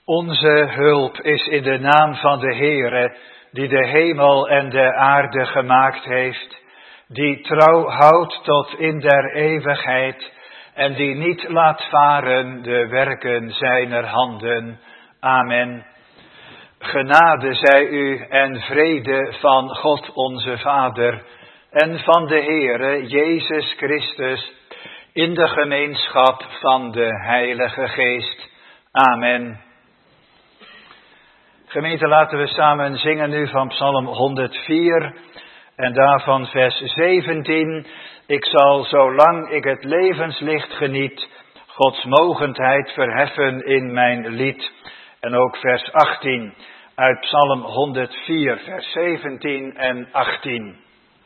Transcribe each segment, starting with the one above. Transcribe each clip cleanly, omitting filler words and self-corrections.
Onze hulp is in de naam van de Heere, die de hemel en de aarde gemaakt heeft, die trouw houdt tot in der eeuwigheid en die niet laat varen de werken zijner handen. Amen. Genade zij u en vrede van God onze Vader en van de Heere Jezus Christus in de gemeenschap van de Heilige Geest. Amen. Gemeente, laten we samen zingen nu van Psalm 104 en daarvan vers 17. Ik zal, zolang ik het levenslicht geniet, Gods mogendheid verheffen in mijn lied. En ook vers 18 uit Psalm 104, vers 17 en 18.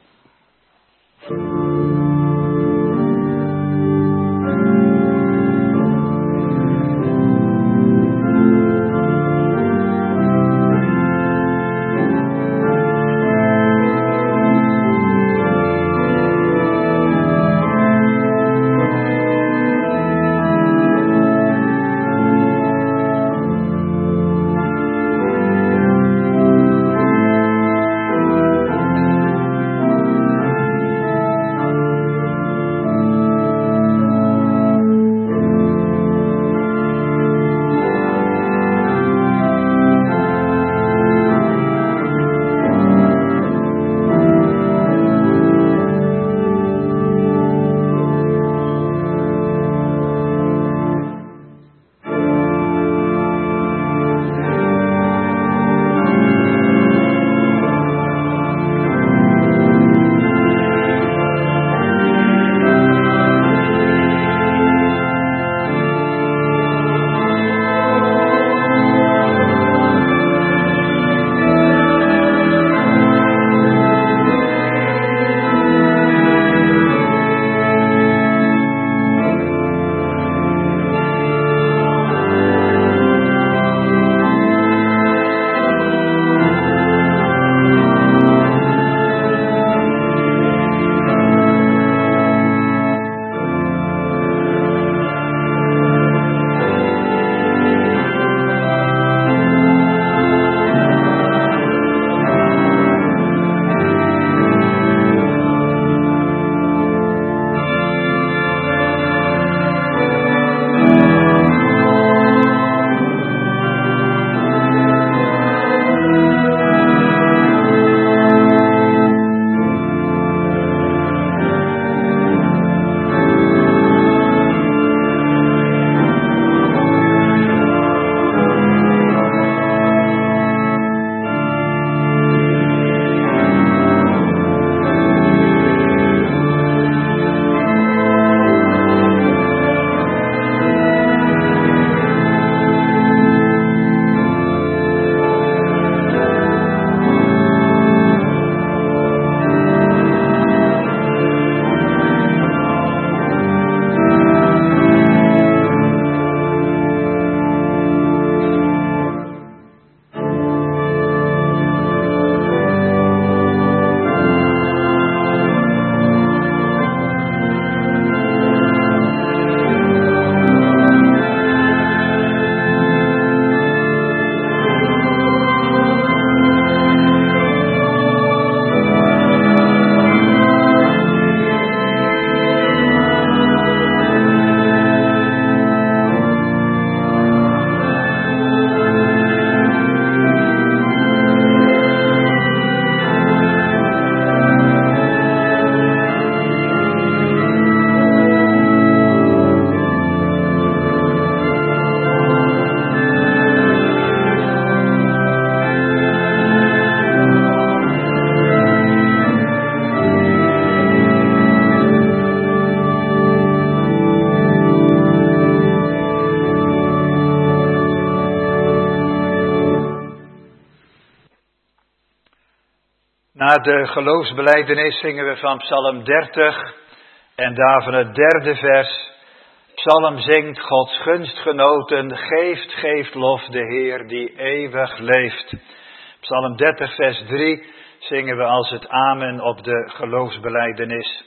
Na de geloofsbelijdenis zingen we van Psalm 30 en daarvan het derde vers. Psalm zingt: Gods gunstgenoten, geeft lof de Heer die eeuwig leeft. Psalm 30 vers 3 zingen we als het amen op de geloofsbelijdenis.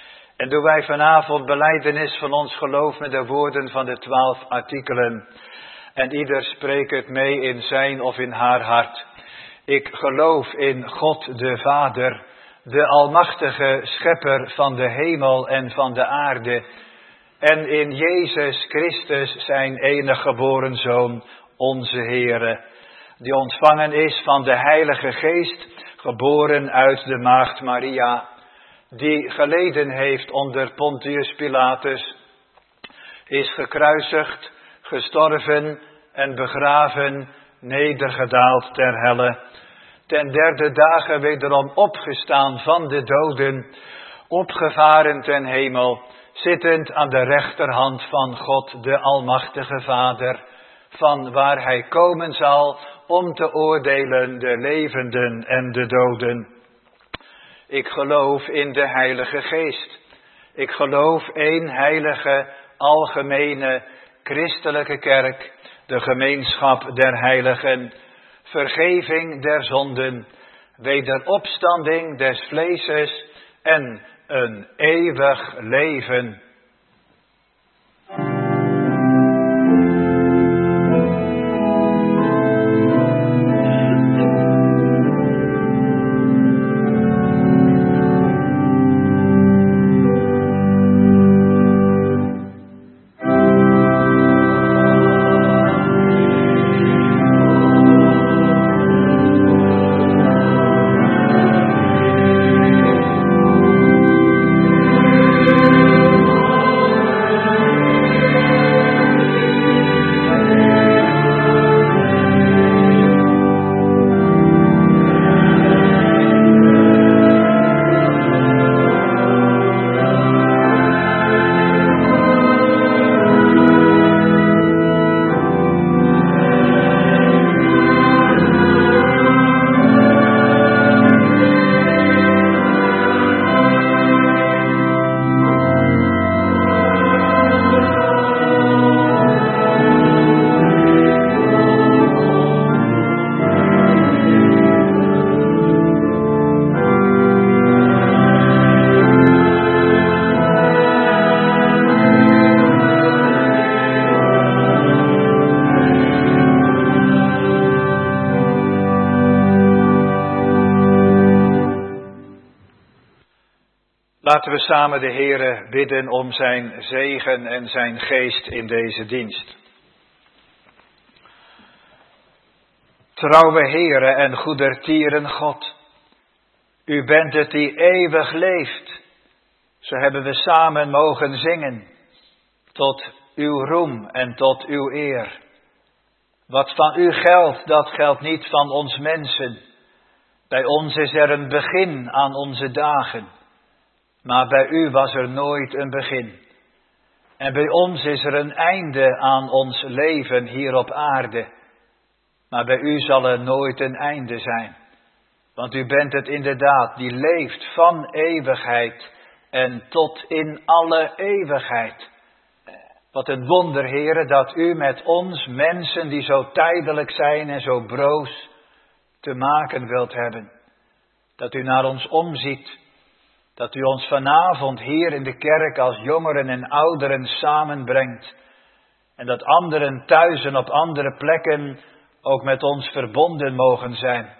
En doen wij vanavond belijdenis van ons geloof met de woorden van de 12 artikelen. en ieder spreekt het mee in zijn of in haar hart. Ik geloof in God de Vader, de almachtige schepper van de hemel en van de aarde, en in Jezus Christus, zijn enige geboren Zoon, onze Heere, die ontvangen is van de Heilige Geest, geboren uit de Maagd Maria, die geleden heeft onder Pontius Pilatus, is gekruisigd, gestorven en begraven, nedergedaald ter helle, ten derde dagen wederom opgestaan van de doden, opgevaren ten hemel, zittend aan de rechterhand van God de Almachtige Vader, van waar hij komen zal om te oordelen de levenden en de doden. Ik geloof in de Heilige Geest. Ik geloof één heilige, algemene, christelijke kerk, de gemeenschap der heiligen, vergeving der zonden, wederopstanding des vleeses en een eeuwig leven. Laten we samen de Heere bidden om zijn zegen en zijn geest in deze dienst. Trouwe Heere en goedertieren God, u bent het die eeuwig leeft. Zo hebben we samen mogen zingen, tot uw roem en tot uw eer. Wat van u geldt, dat geldt niet van ons mensen. Bij ons is er een begin aan onze dagen. Maar bij u was er nooit een begin. En bij ons is er een einde aan ons leven hier op aarde. Maar bij u zal er nooit een einde zijn. Want u bent het inderdaad die leeft van eeuwigheid en tot in alle eeuwigheid. Wat een wonder, Heere, dat u met ons mensen die zo tijdelijk zijn en zo broos te maken wilt hebben. Dat u naar ons omziet. Dat u ons vanavond hier in de kerk als jongeren en ouderen samenbrengt. En dat anderen thuis en op andere plekken ook met ons verbonden mogen zijn.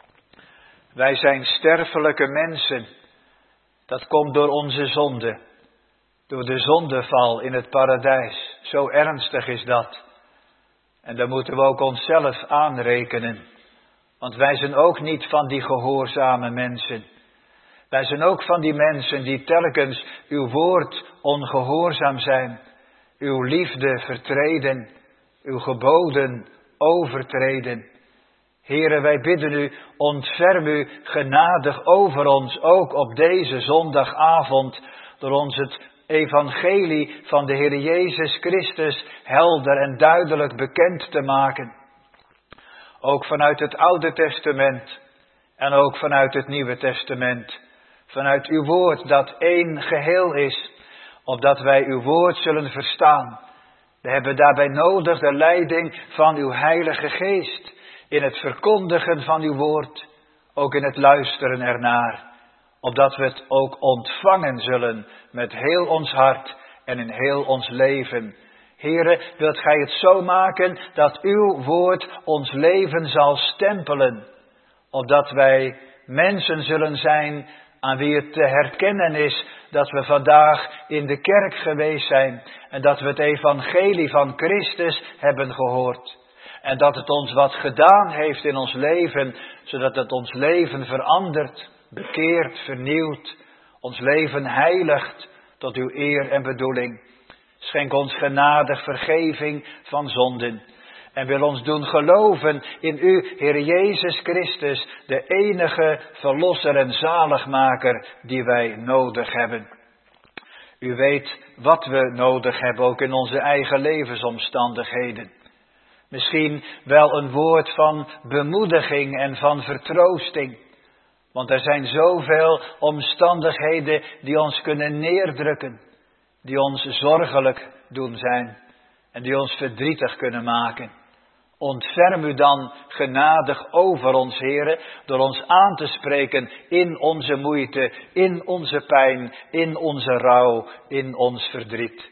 Wij zijn sterfelijke mensen. Dat komt door onze zonde. Door de zondeval in het paradijs. Zo ernstig is dat. En daar moeten we ook onszelf aanrekenen. Want wij zijn ook niet van die gehoorzame mensen. Wij zijn ook van die mensen die telkens uw woord ongehoorzaam zijn, uw liefde vertreden, uw geboden overtreden. Heere, wij bidden u, ontferm u genadig over ons, ook op deze zondagavond, door ons het evangelie van de Heer Jezus Christus helder en duidelijk bekend te maken. Ook vanuit het Oude Testament en ook vanuit het Nieuwe Testament. Vanuit uw woord dat één geheel is, opdat wij uw woord zullen verstaan. We hebben daarbij nodig de leiding van uw Heilige Geest in het verkondigen van uw woord, ook in het luisteren ernaar, opdat we het ook ontvangen zullen met heel ons hart en in heel ons leven. Heere, wilt gij het zo maken dat uw woord ons leven zal stempelen, opdat wij mensen zullen zijn aan wie het te herkennen is dat we vandaag in de kerk geweest zijn en dat we het evangelie van Christus hebben gehoord. En dat het ons wat gedaan heeft in ons leven, zodat het ons leven verandert, bekeert, vernieuwt, ons leven heiligt tot uw eer en bedoeling. Schenk ons genadig vergeving van zonden. En wil ons doen geloven in u, Heer Jezus Christus, de enige verlosser en zaligmaker die wij nodig hebben. U weet wat we nodig hebben, ook in onze eigen levensomstandigheden. Misschien wel een woord van bemoediging en van vertroosting. Want er zijn zoveel omstandigheden die ons kunnen neerdrukken, die ons zorgelijk doen zijn en die ons verdrietig kunnen maken. Ontferm u dan genadig over ons, Heere, door ons aan te spreken in onze moeite, in onze pijn, in onze rouw, in ons verdriet.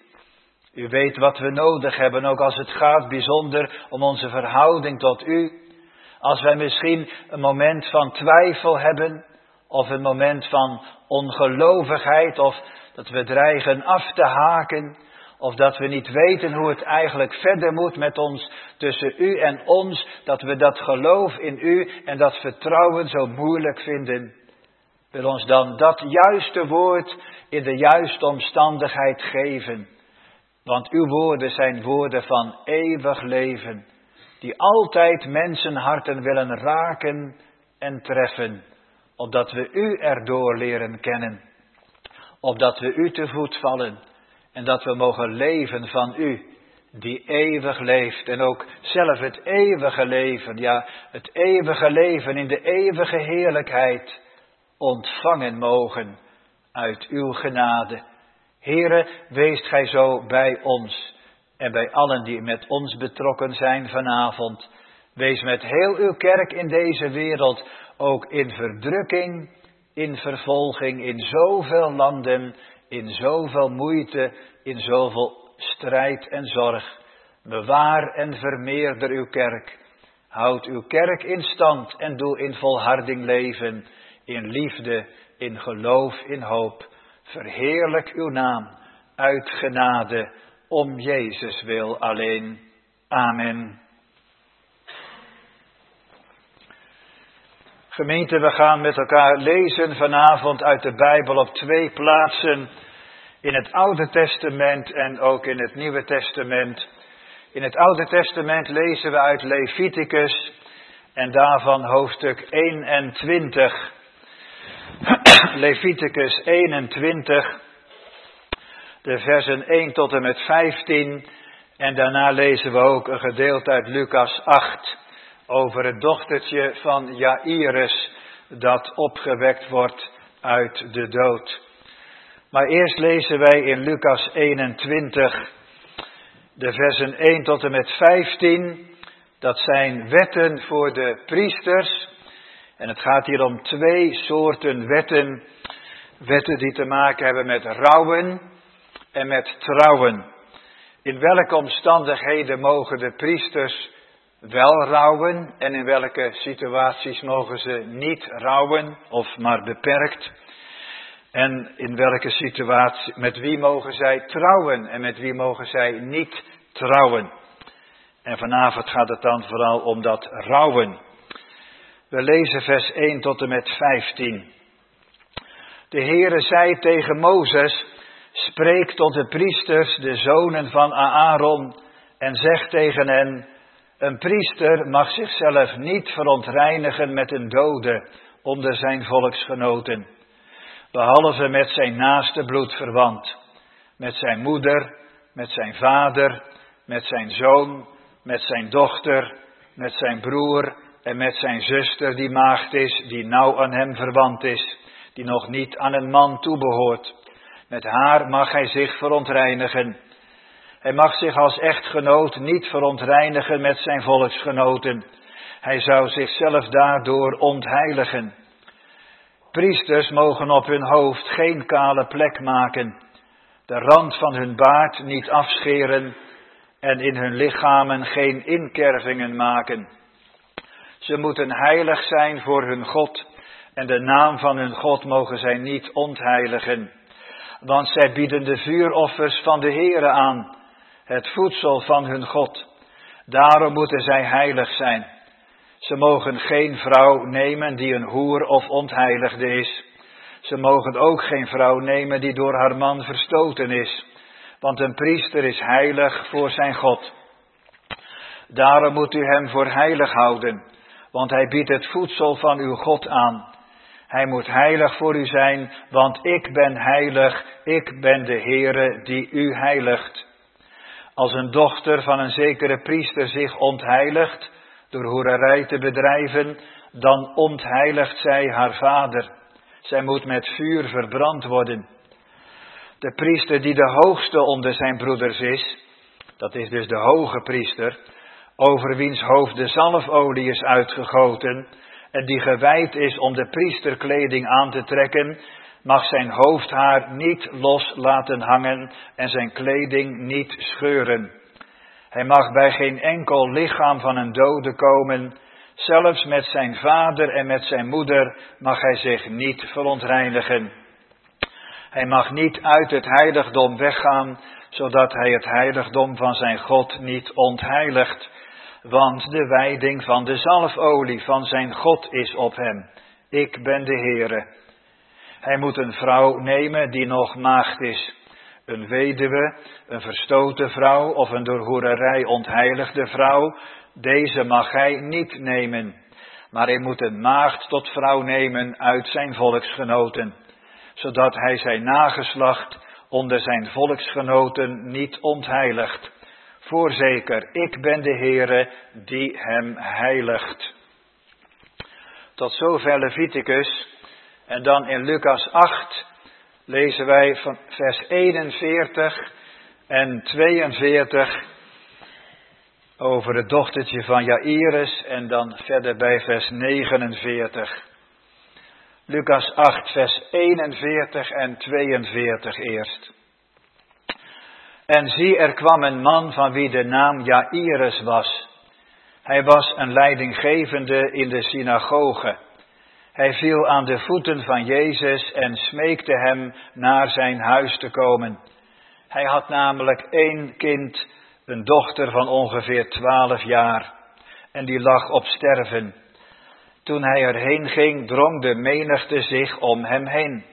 U weet wat we nodig hebben, ook als het gaat bijzonder om onze verhouding tot u. Als wij misschien een moment van twijfel hebben, of een moment van ongelovigheid, of dat we dreigen af te haken, of dat we niet weten hoe het eigenlijk verder moet met ons, tussen u en ons, dat we dat geloof in u en dat vertrouwen zo moeilijk vinden. Wil ons dan dat juiste woord in de juiste omstandigheid geven. Want uw woorden zijn woorden van eeuwig leven, die altijd mensenharten willen raken en treffen, opdat we u erdoor leren kennen, opdat we u te voet vallen en dat we mogen leven van u, die eeuwig leeft en ook zelf het eeuwige leven, ja, het eeuwige leven in de eeuwige heerlijkheid ontvangen mogen uit uw genade. Heere, weest gij zo bij ons en bij allen die met ons betrokken zijn vanavond. Wees met heel uw kerk in deze wereld, ook in verdrukking, in vervolging, in zoveel landen, in zoveel moeite, in zoveel strijd en zorg. Bewaar en vermeerder uw kerk. Houd uw kerk in stand en doe in volharding leven, in liefde, in geloof, in hoop. Verheerlijk uw naam uit genade, om Jezus wil alleen. Amen. Gemeente, we gaan met elkaar lezen vanavond uit de Bijbel op 2 plaatsen. In het Oude Testament en ook in het Nieuwe Testament. In het Oude Testament lezen we uit Leviticus en daarvan hoofdstuk 21. Leviticus 21, de versen 1 tot en met 15. En daarna lezen we ook een gedeelte uit Lucas 8 over het dochtertje van Jairus dat opgewekt wordt uit de dood. Maar eerst lezen wij in Lucas 21 de versen 1 tot en met 15. Dat zijn wetten voor de priesters. En het gaat hier om 2 soorten wetten. Wetten die te maken hebben met rouwen en met trouwen. In welke omstandigheden mogen de priesters wel rouwen en in welke situaties mogen ze niet rouwen of maar beperkt? En in welke situatie, met wie mogen zij trouwen en met wie mogen zij niet trouwen? En vanavond gaat het dan vooral om dat rouwen. We lezen vers 1 tot en met 15. De Heere zei tegen Mozes, spreek tot de priesters, de zonen van Aaron, en zeg tegen hen, een priester mag zichzelf niet verontreinigen met een dode onder zijn volksgenoten, behalve met zijn naaste bloedverwant, met zijn moeder, met zijn vader, met zijn zoon, met zijn dochter, met zijn broer en met zijn zuster die maagd is, die nauw aan hem verwant is, die nog niet aan een man toebehoort. Met haar mag hij zich verontreinigen. Hij mag zich als echtgenoot niet verontreinigen met zijn volksgenoten. Hij zou zichzelf daardoor ontheiligen. Priesters mogen op hun hoofd geen kale plek maken, de rand van hun baard niet afscheren en in hun lichamen geen inkervingen maken. Ze moeten heilig zijn voor hun God en de naam van hun God mogen zij niet ontheiligen. Want zij bieden de vuuroffers van de Heere aan, het voedsel van hun God. Daarom moeten zij heilig zijn. Ze mogen geen vrouw nemen die een hoer of ontheiligde is. Ze mogen ook geen vrouw nemen die door haar man verstoten is. Want een priester is heilig voor zijn God. Daarom moet u hem voor heilig houden, want hij biedt het voedsel van uw God aan. Hij moet heilig voor u zijn, want ik ben heilig, ik ben de Heere die u heiligt. Als een dochter van een zekere priester zich ontheiligt door hoererij te bedrijven, dan ontheiligt zij haar vader. Zij moet met vuur verbrand worden. De priester die de hoogste onder zijn broeders is, dat is dus de hoge priester, over wiens hoofd de zalfolie is uitgegoten en die gewijd is om de priesterkleding aan te trekken, mag zijn hoofdhaar niet los laten hangen en zijn kleding niet scheuren. Hij mag bij geen enkel lichaam van een dode komen, zelfs met zijn vader en met zijn moeder mag hij zich niet verontreinigen. Hij mag niet uit het heiligdom weggaan, zodat hij het heiligdom van zijn God niet ontheiligt. Want de wijding van de zalfolie van zijn God is op hem. Ik ben de Heere. Hij moet een vrouw nemen die nog maagd is. Een weduwe, een verstoten vrouw of een door hoererij ontheiligde vrouw. Deze mag hij niet nemen. Maar hij moet een maagd tot vrouw nemen uit zijn volksgenoten. Zodat hij zijn nageslacht onder zijn volksgenoten niet ontheiligt. Voorzeker, ik ben de Heere die hem heiligt. Tot zover Leviticus. En dan in Lucas 8 lezen wij van vers 41 en 42 over het dochtertje van Jairus en dan verder bij vers 49. Lucas 8 vers 41 en 42 eerst. En zie, er kwam een man van wie de naam Jairus was. Hij was een leidinggevende in de synagoge. Hij viel aan de voeten van Jezus en smeekte hem naar zijn huis te komen. Hij had namelijk 1 kind, een dochter van ongeveer 12 jaar. En die lag op sterven. Toen hij erheen ging, drong de menigte zich om hem heen.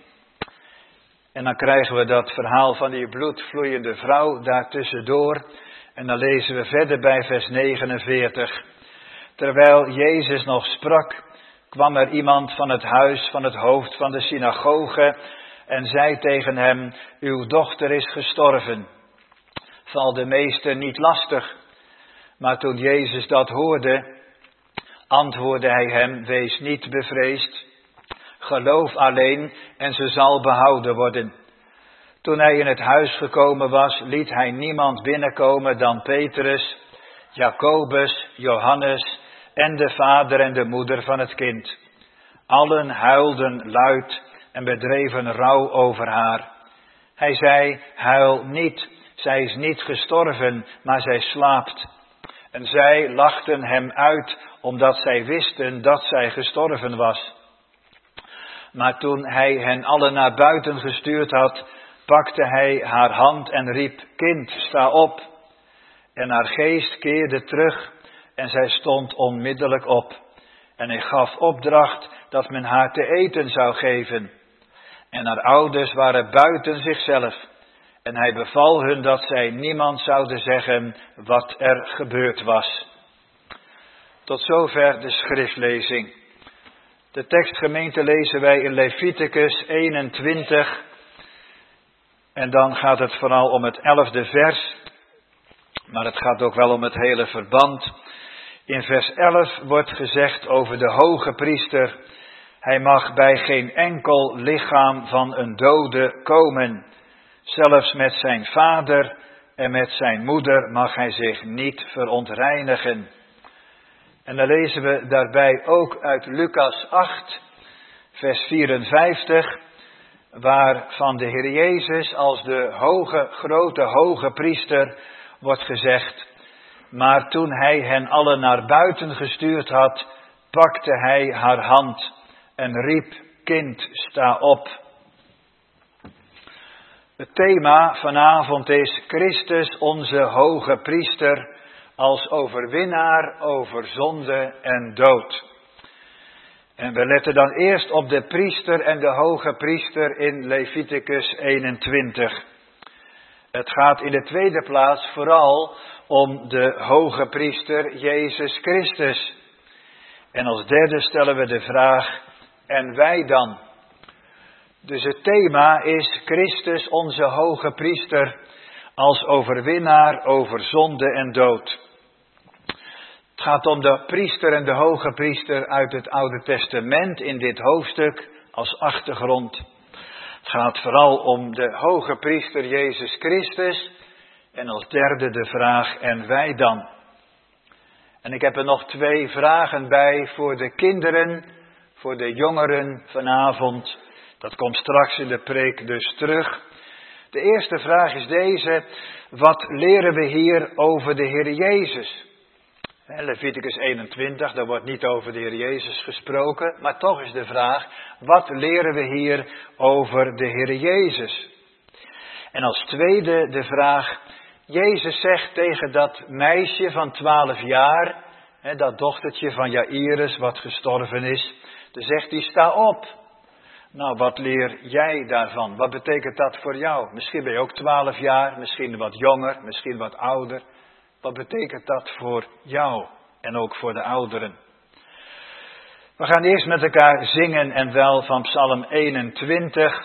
En dan krijgen we dat verhaal van die bloedvloeiende vrouw daartussendoor. En dan lezen we verder bij vers 49. Terwijl Jezus nog sprak, kwam er iemand van het huis van het hoofd van de synagoge en zei tegen hem, uw dochter is gestorven. Val de meester niet lastig. Maar toen Jezus dat hoorde, antwoordde hij hem, wees niet bevreesd. Geloof alleen en ze zal behouden worden. Toen hij in het huis gekomen was, liet hij niemand binnenkomen dan Petrus, Jacobus, Johannes en de vader en de moeder van het kind. Allen huilden luid en bedreven rouw over haar. Hij zei, huil niet, zij is niet gestorven, maar zij slaapt. En zij lachten hem uit, omdat zij wisten dat zij gestorven was. Maar toen hij hen allen naar buiten gestuurd had, pakte hij haar hand en riep, kind, sta op. En haar geest keerde terug en zij stond onmiddellijk op. En hij gaf opdracht dat men haar te eten zou geven. En haar ouders waren buiten zichzelf. En hij beval hun dat zij niemand zouden zeggen wat er gebeurd was. Tot zover de schriftlezing. De tekstgemeente lezen wij in Leviticus 21. En dan gaat het vooral om het 11e vers. Maar het gaat ook wel om het hele verband. In vers 11 wordt gezegd over de hoge priester. Hij mag bij geen enkel lichaam van een dode komen. Zelfs met zijn vader en met zijn moeder mag hij zich niet verontreinigen. En dan lezen we daarbij ook uit Lucas 8, vers 54, waarvan de Heer Jezus als de grote hoge priester wordt gezegd, maar toen hij hen allen naar buiten gestuurd had, pakte hij haar hand en riep, kind, sta op. Het thema vanavond is Christus, onze hoge priester, als overwinnaar over zonde en dood. En we letten dan eerst op de priester en de hoge priester in Leviticus 21. Het gaat in de tweede plaats vooral om de hoge priester Jezus Christus. En als derde stellen we de vraag, en wij dan? Dus het thema is Christus, onze hoge priester, als overwinnaar over zonde en dood. Het gaat om de priester en de hoge priester uit het Oude Testament in dit hoofdstuk als achtergrond. Het gaat vooral om de hoge priester Jezus Christus en als derde de vraag, en wij dan? En ik heb er nog 2 vragen bij voor de kinderen, voor de jongeren vanavond. Dat komt straks in de preek dus terug. De eerste vraag is deze, wat leren we hier over de Heer Jezus? Leviticus 21, daar wordt niet over de Heer Jezus gesproken, maar toch is de vraag, wat leren we hier over de Heer Jezus? En als tweede de vraag, Jezus zegt tegen dat meisje van 12 jaar, dat dochtertje van Jairus wat gestorven is, dan zegt hij, sta op. Nou, wat leer jij daarvan? Wat betekent dat voor jou? Misschien ben je ook 12 jaar, misschien wat jonger, misschien wat ouder. Wat betekent dat voor jou en ook voor de ouderen? We gaan eerst met elkaar zingen en wel van Psalm 21,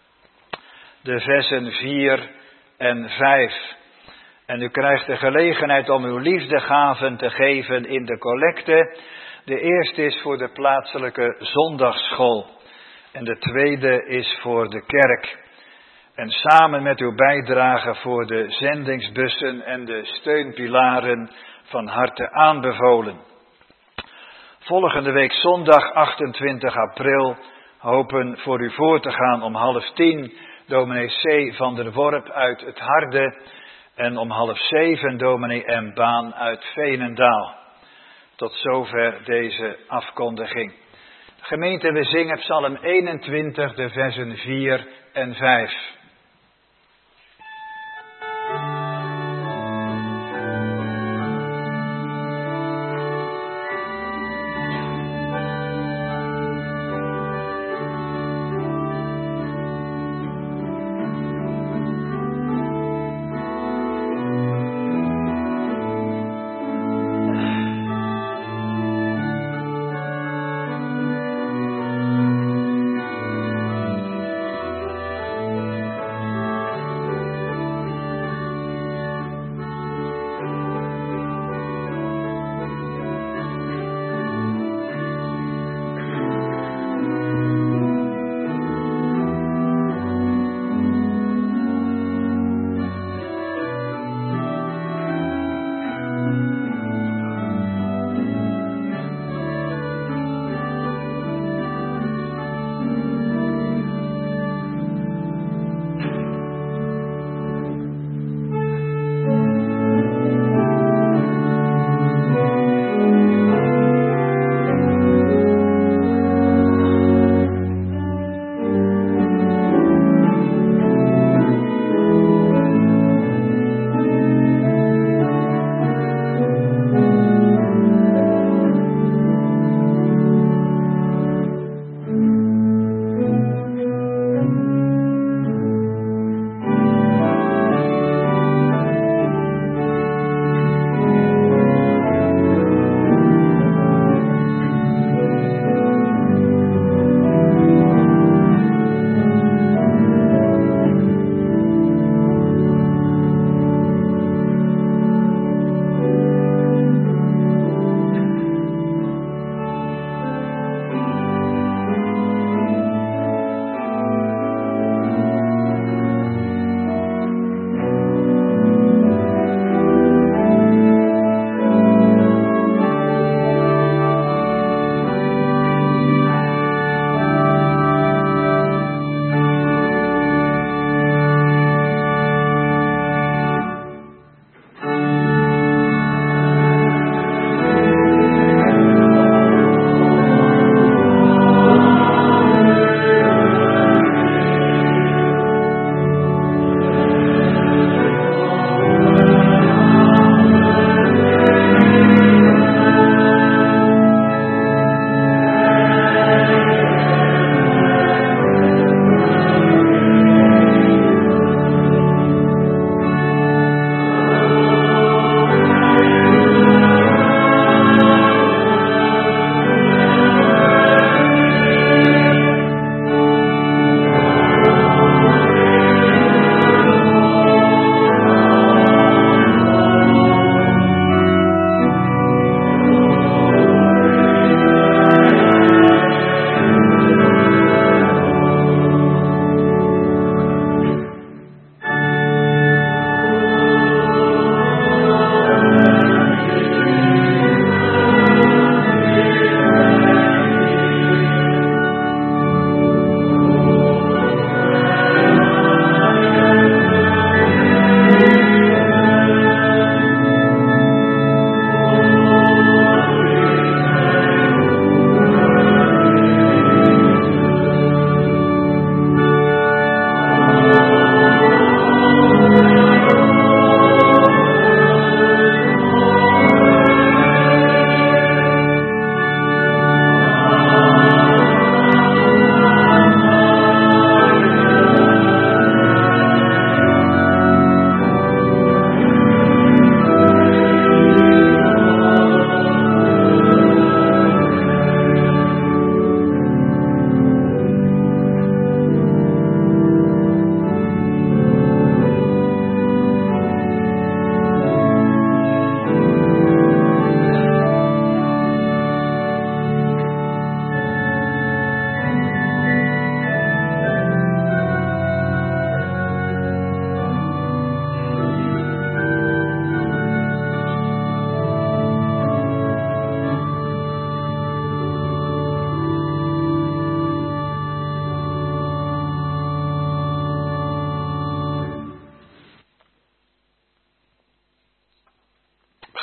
de versen 4 en 5. En u krijgt de gelegenheid om uw liefdegaven te geven in de collecte. De eerste is voor de plaatselijke zondagsschool. En de tweede is voor de kerk. En samen met uw bijdrage voor de zendingsbussen en de steunpilaren van harte aanbevolen. Volgende week zondag 28 april hopen voor u voor te gaan om 9:30 dominee C. van der Worp uit het Harde en om 6:30 dominee M. Baan uit Veenendaal. Tot zover deze afkondiging. Gemeente, we zingen Psalm 21, de versen 4 en 5.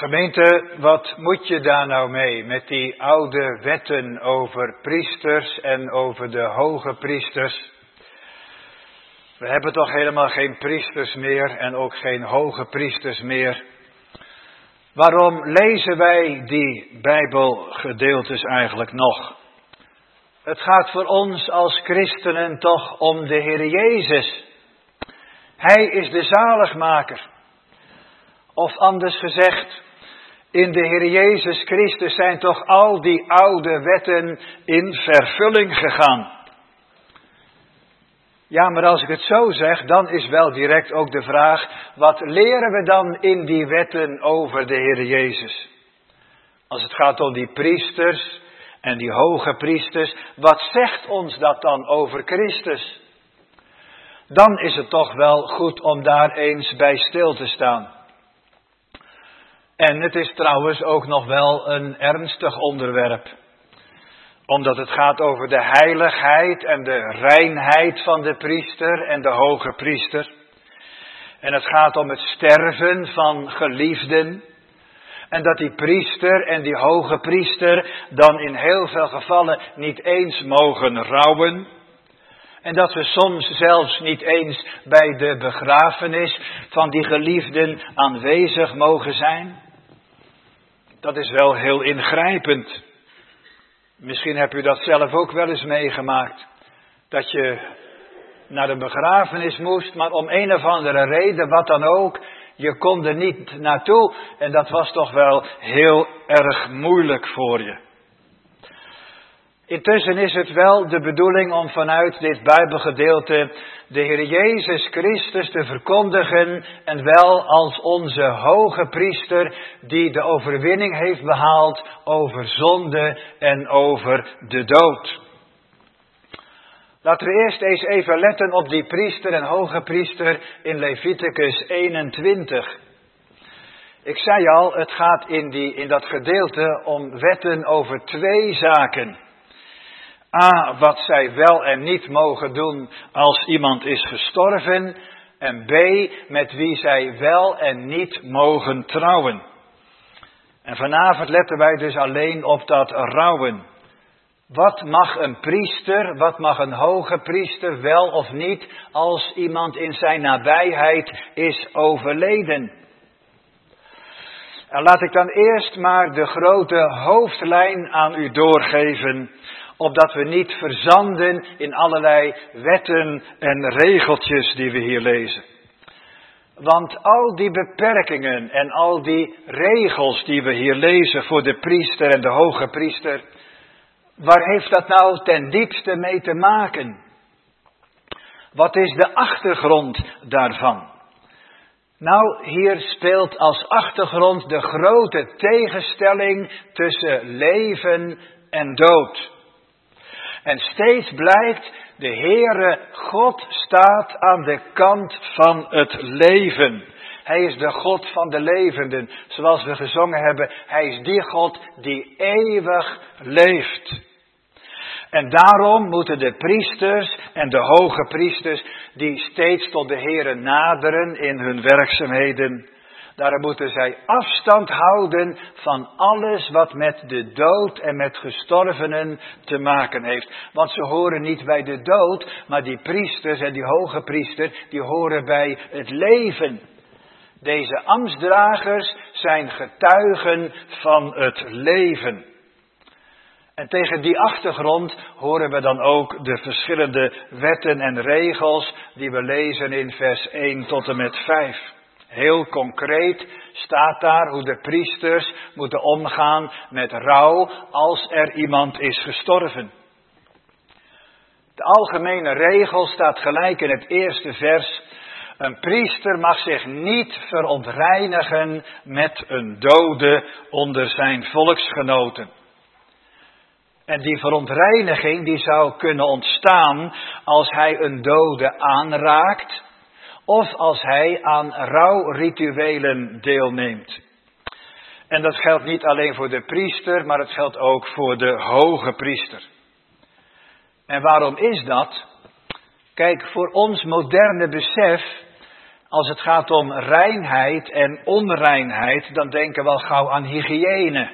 Gemeente, wat moet je daar nou mee met die oude wetten over priesters en over de hoge priesters? We hebben toch helemaal geen priesters meer en ook geen hoge priesters meer. Waarom lezen wij die Bijbelgedeeltes eigenlijk nog? Het gaat voor ons als christenen toch om de Heer Jezus. Hij is de zaligmaker. Of anders gezegd, in de Heer Jezus Christus zijn toch al die oude wetten in vervulling gegaan. Ja, maar als ik het zo zeg, dan is wel direct ook de vraag, wat leren we dan in die wetten over de Heer Jezus? Als het gaat om die priesters en die hoge priesters, wat zegt ons dat dan over Christus? Dan is het toch wel goed om daar eens bij stil te staan. En het is trouwens ook nog wel een ernstig onderwerp. Omdat het gaat over de heiligheid en de reinheid van de priester en de hoge priester. En het gaat om het sterven van geliefden. En dat die priester en die hoge priester dan in heel veel gevallen niet eens mogen rouwen. En dat we soms zelfs niet eens bij de begrafenis van die geliefden aanwezig mogen zijn. Dat is wel heel ingrijpend. Misschien heb u dat zelf ook wel eens meegemaakt. Dat je naar de begrafenis moest, maar om een of andere reden, wat dan ook, je kon er niet naartoe. En dat was toch wel heel erg moeilijk voor je. Intussen is het wel de bedoeling om vanuit dit Bijbelgedeelte de Heer Jezus Christus te verkondigen en wel als onze hoge priester die de overwinning heeft behaald over zonde en over de dood. Laten we eerst eens even letten op die priester en hoge priester in Leviticus 21. Ik zei al, het gaat in dat gedeelte om wetten over twee zaken. A, wat zij wel en niet mogen doen als iemand is gestorven. En B, met wie zij wel en niet mogen trouwen. En vanavond letten wij dus alleen op dat rouwen. Wat mag een priester, wat mag een hoge priester wel of niet als iemand in zijn nabijheid is overleden? En laat ik dan eerst maar de grote hoofdlijn aan u doorgeven, opdat we niet verzanden in allerlei wetten en regeltjes die we hier lezen. Want al die beperkingen en al die regels die we hier lezen voor de priester en de hoge priester, waar heeft dat nou ten diepste mee te maken? Wat is de achtergrond daarvan? Nou, hier speelt als achtergrond de grote tegenstelling tussen leven en dood. En steeds blijkt, de Heere God staat aan de kant van het leven. Hij is de God van de levenden. Zoals we gezongen hebben, hij is die God die eeuwig leeft. En daarom moeten de priesters en de hoge priesters die steeds tot de Heere naderen in hun werkzaamheden, daarom moeten zij afstand houden van alles wat met de dood en met gestorvenen te maken heeft. Want ze horen niet bij de dood, maar die priesters en die hoge priester, die horen bij het leven. Deze ambtsdragers zijn getuigen van het leven. En tegen die achtergrond horen we dan ook de verschillende wetten en regels die we lezen in vers 1 tot en met 5. Heel concreet staat daar hoe de priesters moeten omgaan met rouw als er iemand is gestorven. De algemene regel staat gelijk in het eerste vers. Een priester mag zich niet verontreinigen met een dode onder zijn volksgenoten. En die verontreiniging die zou kunnen ontstaan als hij een dode aanraakt of als hij aan rouwrituelen deelneemt. En dat geldt niet alleen voor de priester, maar het geldt ook voor de hoge priester. En waarom is dat? Kijk, voor ons moderne besef, Als het gaat om reinheid en onreinheid, dan denken we al gauw aan hygiëne.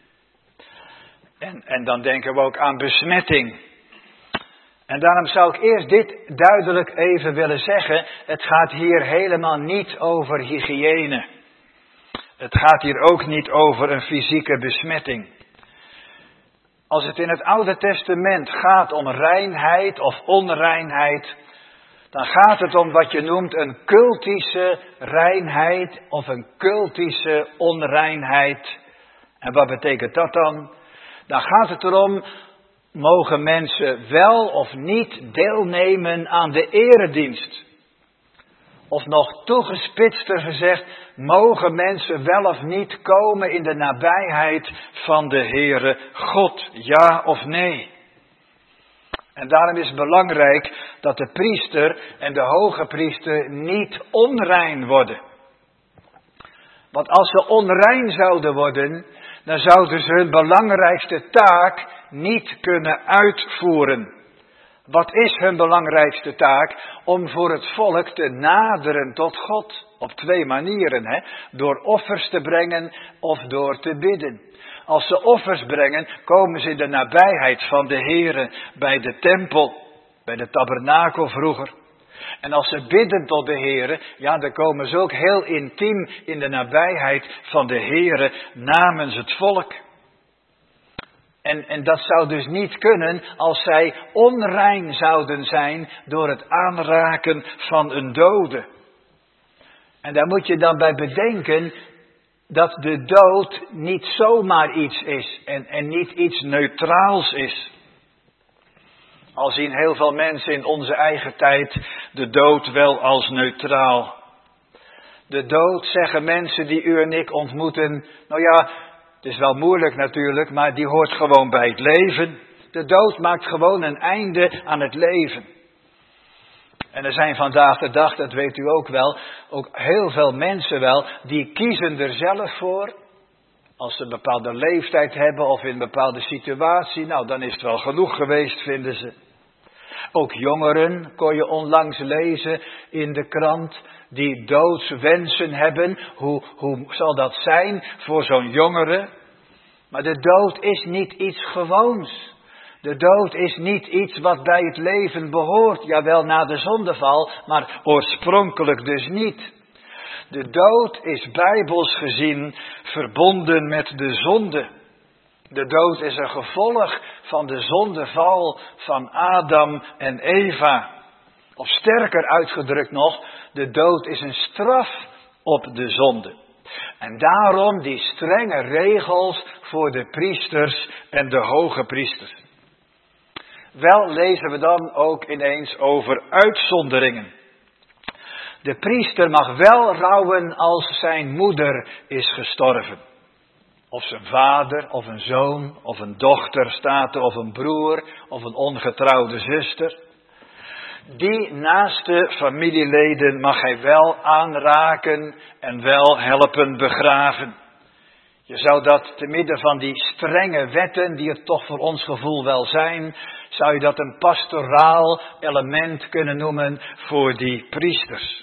En dan denken we ook aan besmetting. En daarom zou ik eerst dit duidelijk even willen zeggen. Het gaat hier helemaal niet over hygiëne. Het gaat hier ook niet over een fysieke besmetting. Als het in het Oude Testament gaat om reinheid of onreinheid, dan gaat het om wat je noemt een cultische reinheid of een cultische onreinheid. En wat betekent dat dan? Dan gaat het erom, mogen mensen wel of niet deelnemen aan de eredienst? Of nog toegespitster gezegd, mogen mensen wel of niet komen in de nabijheid van de Heere God, ja of nee? En daarom is het belangrijk dat de priester en de hoge priester niet onrein worden. Want als ze onrein zouden worden, dan zouden ze hun belangrijkste taak niet kunnen uitvoeren. Wat is hun belangrijkste taak? Om voor het volk te naderen tot God. Op twee manieren, hè? Door offers te brengen of door te bidden. Als ze offers brengen, komen ze in de nabijheid van de Heere bij de tempel, bij de tabernakel vroeger. En als ze bidden tot de Heere, ja, dan komen ze ook heel intiem in de nabijheid van de Heere namens het volk. En dat zou dus niet kunnen als zij onrein zouden zijn door het aanraken van een dode. En daar moet je dan bij bedenken dat de dood niet zomaar iets is en niet iets neutraals is. Al zien heel veel mensen in onze eigen tijd de dood wel als neutraal. De dood, zeggen mensen die u en ik ontmoeten, nou ja, het is wel moeilijk natuurlijk, maar die hoort gewoon bij het leven. De dood maakt gewoon een einde aan het leven. En er zijn vandaag de dag, dat weet u ook wel, ook heel veel mensen wel, die kiezen er zelf voor. Als ze een bepaalde leeftijd hebben of in een bepaalde situatie, nou dan is het wel genoeg geweest, vinden ze. Ook jongeren kon je onlangs lezen in de krant, die doodswensen hebben. Hoe zal dat zijn voor zo'n jongere? Maar de dood is niet iets gewoons. De dood is niet iets wat bij het leven behoort. Jawel, na de zondeval, maar oorspronkelijk dus niet. De dood is bijbels gezien verbonden met de zonde. De dood is een gevolg van de zondeval van Adam en Eva. Of sterker uitgedrukt nog, de dood is een straf op de zonde. En daarom die strenge regels voor de priesters en de hoge priesters. Wel lezen we dan ook ineens over uitzonderingen. De priester mag wel rouwen als zijn moeder is gestorven. Of zijn vader, of een zoon, of een dochter staat er, of een broer, of een ongetrouwde zuster. Die naaste familieleden mag hij wel aanraken en wel helpen begraven. Je zou dat te midden van die strenge wetten, die het toch voor ons gevoel wel zijn, zou je dat een pastoraal element kunnen noemen voor die priesters.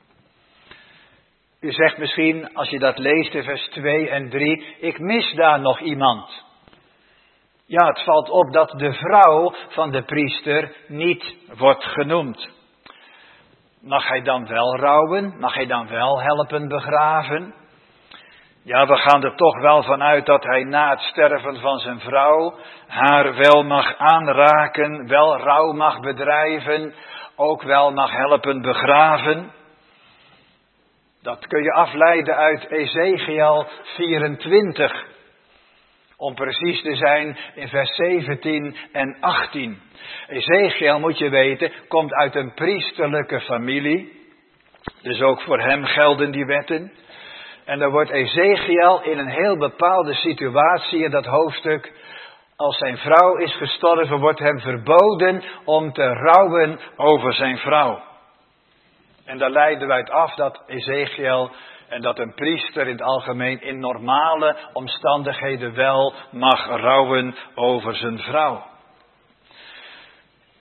U zegt misschien, als je dat leest in vers 2 en 3, ik mis daar nog iemand. Ja, het valt op dat de vrouw van de priester niet wordt genoemd. Mag hij dan wel rouwen? Mag hij dan wel helpen begraven? Ja, we gaan er toch wel vanuit dat hij na het sterven van zijn vrouw haar wel mag aanraken, wel rouw mag bedrijven, ook wel mag helpen begraven. Dat kun je afleiden uit Ezechiel 24. Om precies te zijn in vers 17 en 18. Ezechiel, moet je weten, komt uit een priesterlijke familie. Dus ook voor hem gelden die wetten. En dan wordt Ezechiel in een heel bepaalde situatie in dat hoofdstuk, als zijn vrouw is gestorven, wordt hem verboden om te rouwen over zijn vrouw. En daar leiden wij het af dat Ezechiel en dat een priester in het algemeen in normale omstandigheden wel mag rouwen over zijn vrouw.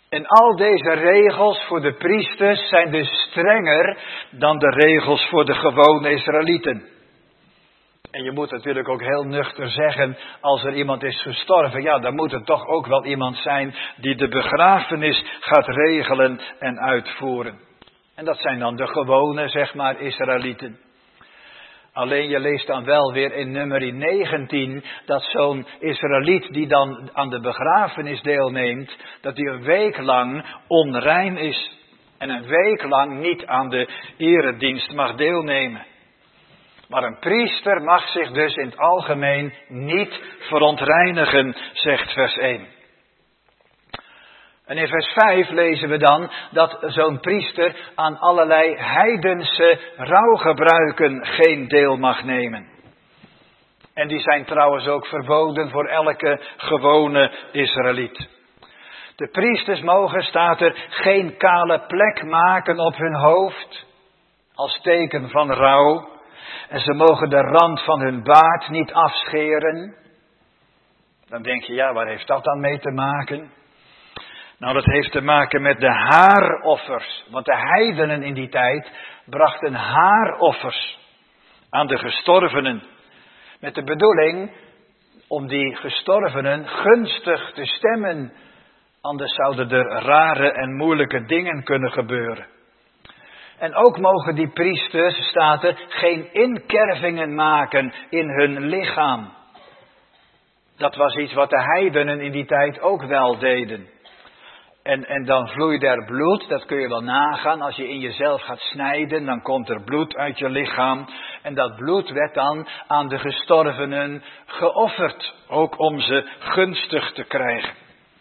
En al deze regels voor de priesters zijn dus strenger dan de regels voor de gewone Israëlieten. En je moet natuurlijk ook heel nuchter zeggen, als er iemand is gestorven, ja, dan moet er toch ook wel iemand zijn die de begrafenis gaat regelen en uitvoeren. En dat zijn dan de gewone, zeg maar, Israëlieten. Alleen je leest dan wel weer in Numeri 19 dat zo'n Israëliet die dan aan de begrafenis deelneemt, dat die een week lang onrein is. En een week lang niet aan de eredienst mag deelnemen. Maar een priester mag zich dus in het algemeen niet verontreinigen, zegt vers 1. En in vers 5 lezen we dan dat zo'n priester aan allerlei heidense rouwgebruiken geen deel mag nemen. En die zijn trouwens ook verboden voor elke gewone Israëliet. De priesters mogen, staat er, geen kale plek maken op hun hoofd als teken van rouw. En ze mogen de rand van hun baard niet afscheren. Dan denk je, ja, waar heeft dat dan mee te maken? Nou, dat heeft te maken met de haaroffers. Want de heidenen in die tijd brachten haaroffers aan de gestorvenen. Met de bedoeling om die gestorvenen gunstig te stemmen. Anders zouden er rare en moeilijke dingen kunnen gebeuren. En ook mogen die priesters, staat er, geen inkervingen maken in hun lichaam. Dat was iets wat de heidenen in die tijd ook wel deden. En dan vloeit er bloed, dat kun je wel nagaan. Als je in jezelf gaat snijden, dan komt er bloed uit je lichaam. En dat bloed werd dan aan de gestorvenen geofferd. Ook om ze gunstig te krijgen.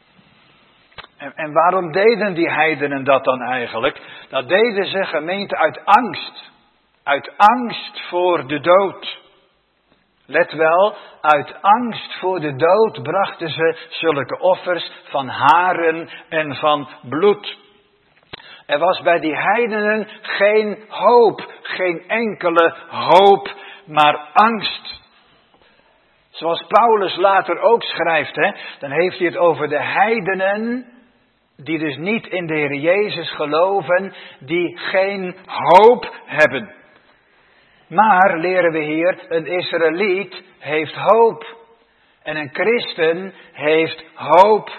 En waarom deden die heidenen dat dan eigenlijk? Dat deden ze, gemeente, uit angst. Uit angst voor de dood. Let wel, uit angst voor de dood brachten ze zulke offers van haren en van bloed. Er was bij die heidenen geen hoop, geen enkele hoop, maar angst. Zoals Paulus later ook schrijft, dan heeft hij het over de heidenen, die dus niet in de Heer Jezus geloven, die geen hoop hebben. Maar, leren we hier, een Israëliet heeft hoop. En een christen heeft hoop.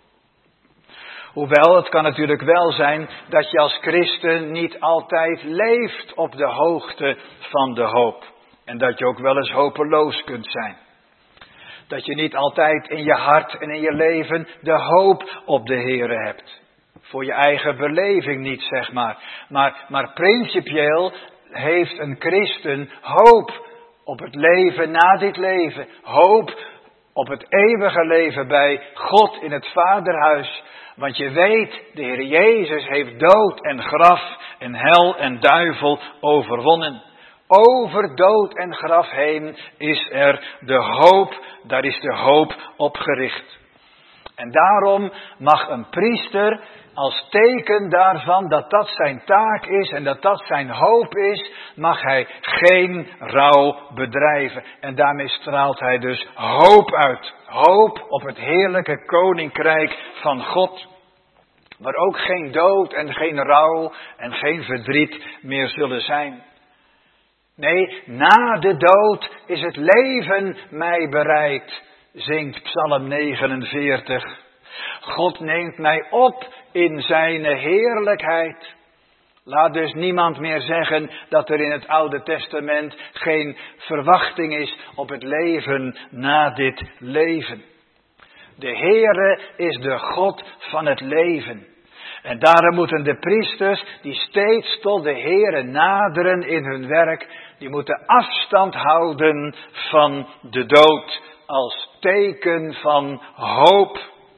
Hoewel, het kan natuurlijk wel zijn dat je als christen niet altijd leeft op de hoogte van de hoop. En dat je ook wel eens hopeloos kunt zijn. Dat je niet altijd in je hart en in je leven de hoop op de Heere hebt. Voor je eigen beleving niet, zeg maar. Maar principieel heeft een christen hoop op het leven na dit leven. Hoop op het eeuwige leven bij God in het Vaderhuis. Want je weet, de Heer Jezus heeft dood en graf en hel en duivel overwonnen. Over dood en graf heen is er de hoop, daar is de hoop op gericht. En daarom mag een priester als teken daarvan dat dat zijn taak is en dat dat zijn hoop is, mag hij geen rouw bedrijven. En daarmee straalt hij dus hoop uit. Hoop op het heerlijke koninkrijk van God. Waar ook geen dood en geen rouw en geen verdriet meer zullen zijn. Nee, na de dood is het leven mij bereid, zingt Psalm 49. God neemt mij op in zijn heerlijkheid. Laat dus niemand meer zeggen dat er in het Oude Testament geen verwachting is op het leven na dit leven. De Heere is de God van het leven. En daarom moeten de priesters die steeds tot de Heere naderen in hun werk, die moeten afstand houden van de dood als teken van hoop.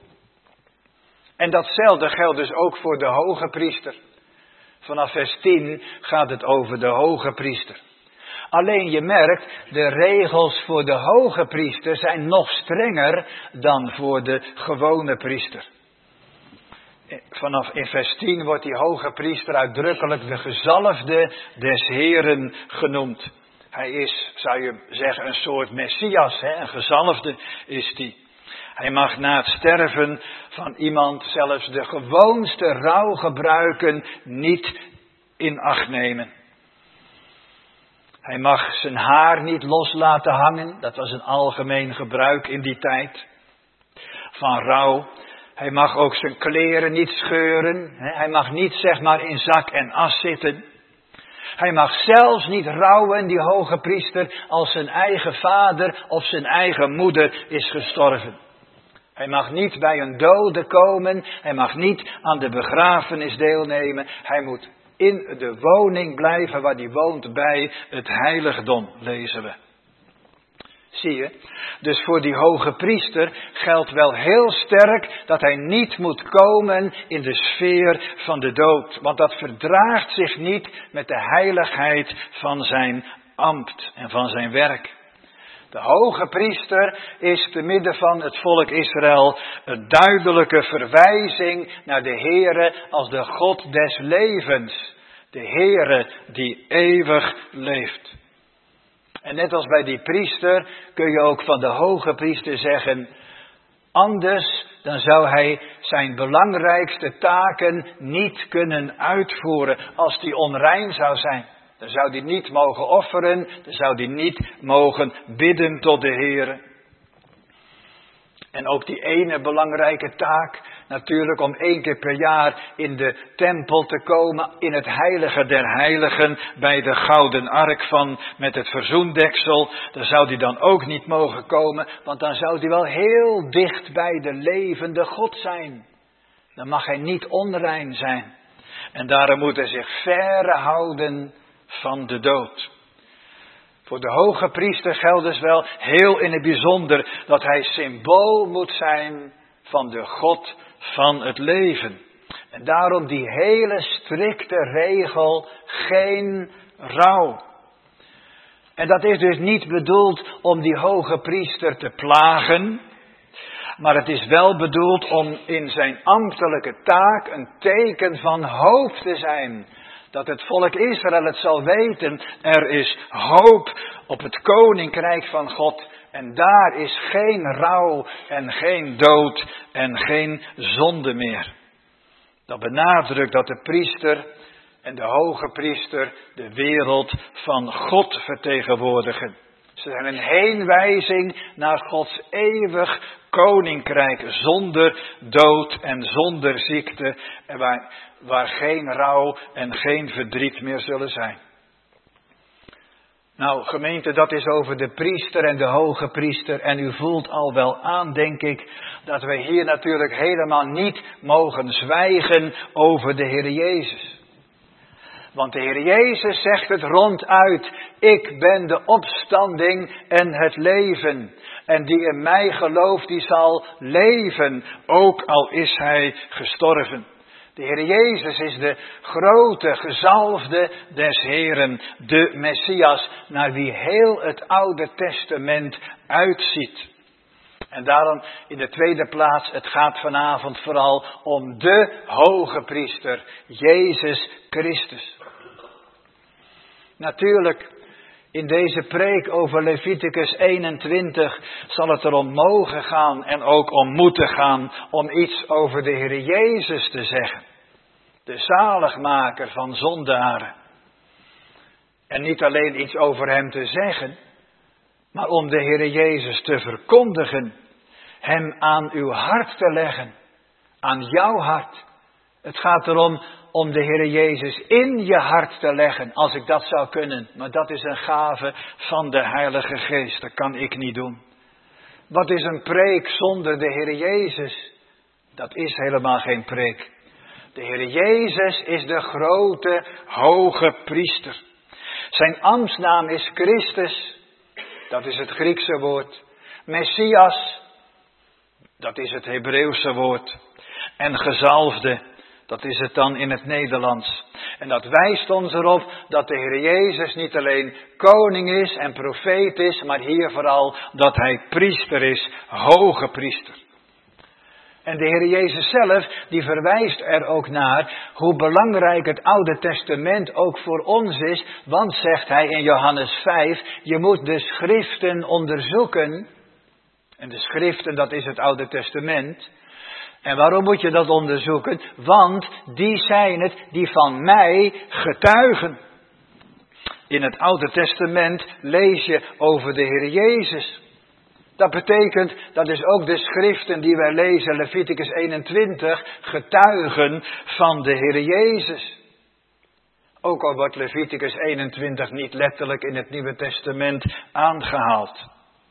En datzelfde geldt dus ook voor de hoge priester. Vanaf vers 10 gaat het over de hoge priester. Alleen je merkt, de regels voor de hoge priester zijn nog strenger dan voor de gewone priester. Vanaf in vers 10 wordt die hoge priester uitdrukkelijk de gezalfde des Heren genoemd. Hij is, zou je zeggen, een soort Messias, een gezalfde is die. Hij mag na het sterven van iemand zelfs de gewoonste rouwgebruiken niet in acht nemen. Hij mag zijn haar niet los laten hangen. Dat was een algemeen gebruik in die tijd van rouw. Hij mag ook zijn kleren niet scheuren. Hij mag niet zeg maar in zak en as zitten. Hij mag zelfs niet rouwen, die hoge priester, als zijn eigen vader of zijn eigen moeder is gestorven. Hij mag niet bij een dode komen. Hij mag niet aan de begrafenis deelnemen. Hij moet in de woning blijven waar hij woont bij het heiligdom, lezen we. Zie je? Dus voor die hoge priester geldt wel heel sterk dat hij niet moet komen in de sfeer van de dood. Want dat verdraagt zich niet met de heiligheid van zijn ambt en van zijn werk. De hoge priester is te midden van het volk Israël een duidelijke verwijzing naar de Heere als de God des levens. De Heere die eeuwig leeft. En net als bij die priester kun je ook van de hoge priester zeggen, anders dan zou hij zijn belangrijkste taken niet kunnen uitvoeren als hij onrein zou zijn. Dan zou hij niet mogen offeren, dan zou hij niet mogen bidden tot de Heere. En ook die ene belangrijke taak, natuurlijk om 1 keer per jaar in de tempel te komen, in het heilige der heiligen, bij de gouden ark met het verzoendeksel. Daar zou hij dan ook niet mogen komen, want dan zou hij wel heel dicht bij de levende God zijn. Dan mag hij niet onrein zijn. En daarom moet hij zich verre houden van de dood. Voor de hoge priester geldt dus wel heel in het bijzonder dat hij symbool moet zijn van de God van het leven. En daarom die hele strikte regel, geen rouw. En dat is dus niet bedoeld om die hoge priester te plagen, maar het is wel bedoeld om in zijn ambtelijke taak een teken van hoop te zijn. Dat het volk Israël het zal weten, er is hoop op het koninkrijk van God. En daar is geen rouw en geen dood en geen zonde meer. Dat benadrukt dat de priester en de hoge priester de wereld van God vertegenwoordigen. Ze zijn een heenwijzing naar Gods eeuwig koninkrijk zonder dood en zonder ziekte. En waar geen rouw en geen verdriet meer zullen zijn. Nou, gemeente, dat is over de priester en de hoge priester. En u voelt al wel aan, denk ik, dat we hier natuurlijk helemaal niet mogen zwijgen over de Heer Jezus. Want de Heer Jezus zegt het ronduit, ik ben de opstanding en het leven. En die in mij gelooft, die zal leven, ook al is hij gestorven. De Heer Jezus is de grote gezalfde des Heeren, de Messias, naar wie heel het Oude Testament uitziet. En daarom in de tweede plaats, het gaat vanavond vooral om de hoge priester, Jezus Christus. Natuurlijk, in deze preek over Leviticus 21 zal het erom mogen gaan en ook om moeten gaan om iets over de Heer Jezus te zeggen. De zaligmaker van zondaren. En niet alleen iets over hem te zeggen, maar om de Heer Jezus te verkondigen. Hem aan uw hart te leggen. Aan jouw hart. Het gaat erom om de Heer Jezus in je hart te leggen, als ik dat zou kunnen. Maar dat is een gave van de Heilige Geest, dat kan ik niet doen. Wat is een preek zonder de Heer Jezus? Dat is helemaal geen preek. De Heer Jezus is de grote, hoge priester. Zijn ambtsnaam is Christus, dat is het Griekse woord. Messias, dat is het Hebreeuwse woord. En gezalfde, dat is het dan in het Nederlands. En dat wijst ons erop dat de Heer Jezus niet alleen koning is en profeet is, maar hier vooral dat hij priester is, hoge priester. En de Heer Jezus zelf, die verwijst er ook naar hoe belangrijk het Oude Testament ook voor ons is. Want, zegt hij in Johannes 5, je moet de schriften onderzoeken. En de schriften, dat is het Oude Testament. En waarom moet je dat onderzoeken? Want die zijn het die van mij getuigen. In het Oude Testament lees je over de Heer Jezus. Dat betekent, dat is ook de schriften die wij lezen, Leviticus 21, getuigen van de Heer Jezus. Ook al wordt Leviticus 21 niet letterlijk in het Nieuwe Testament aangehaald.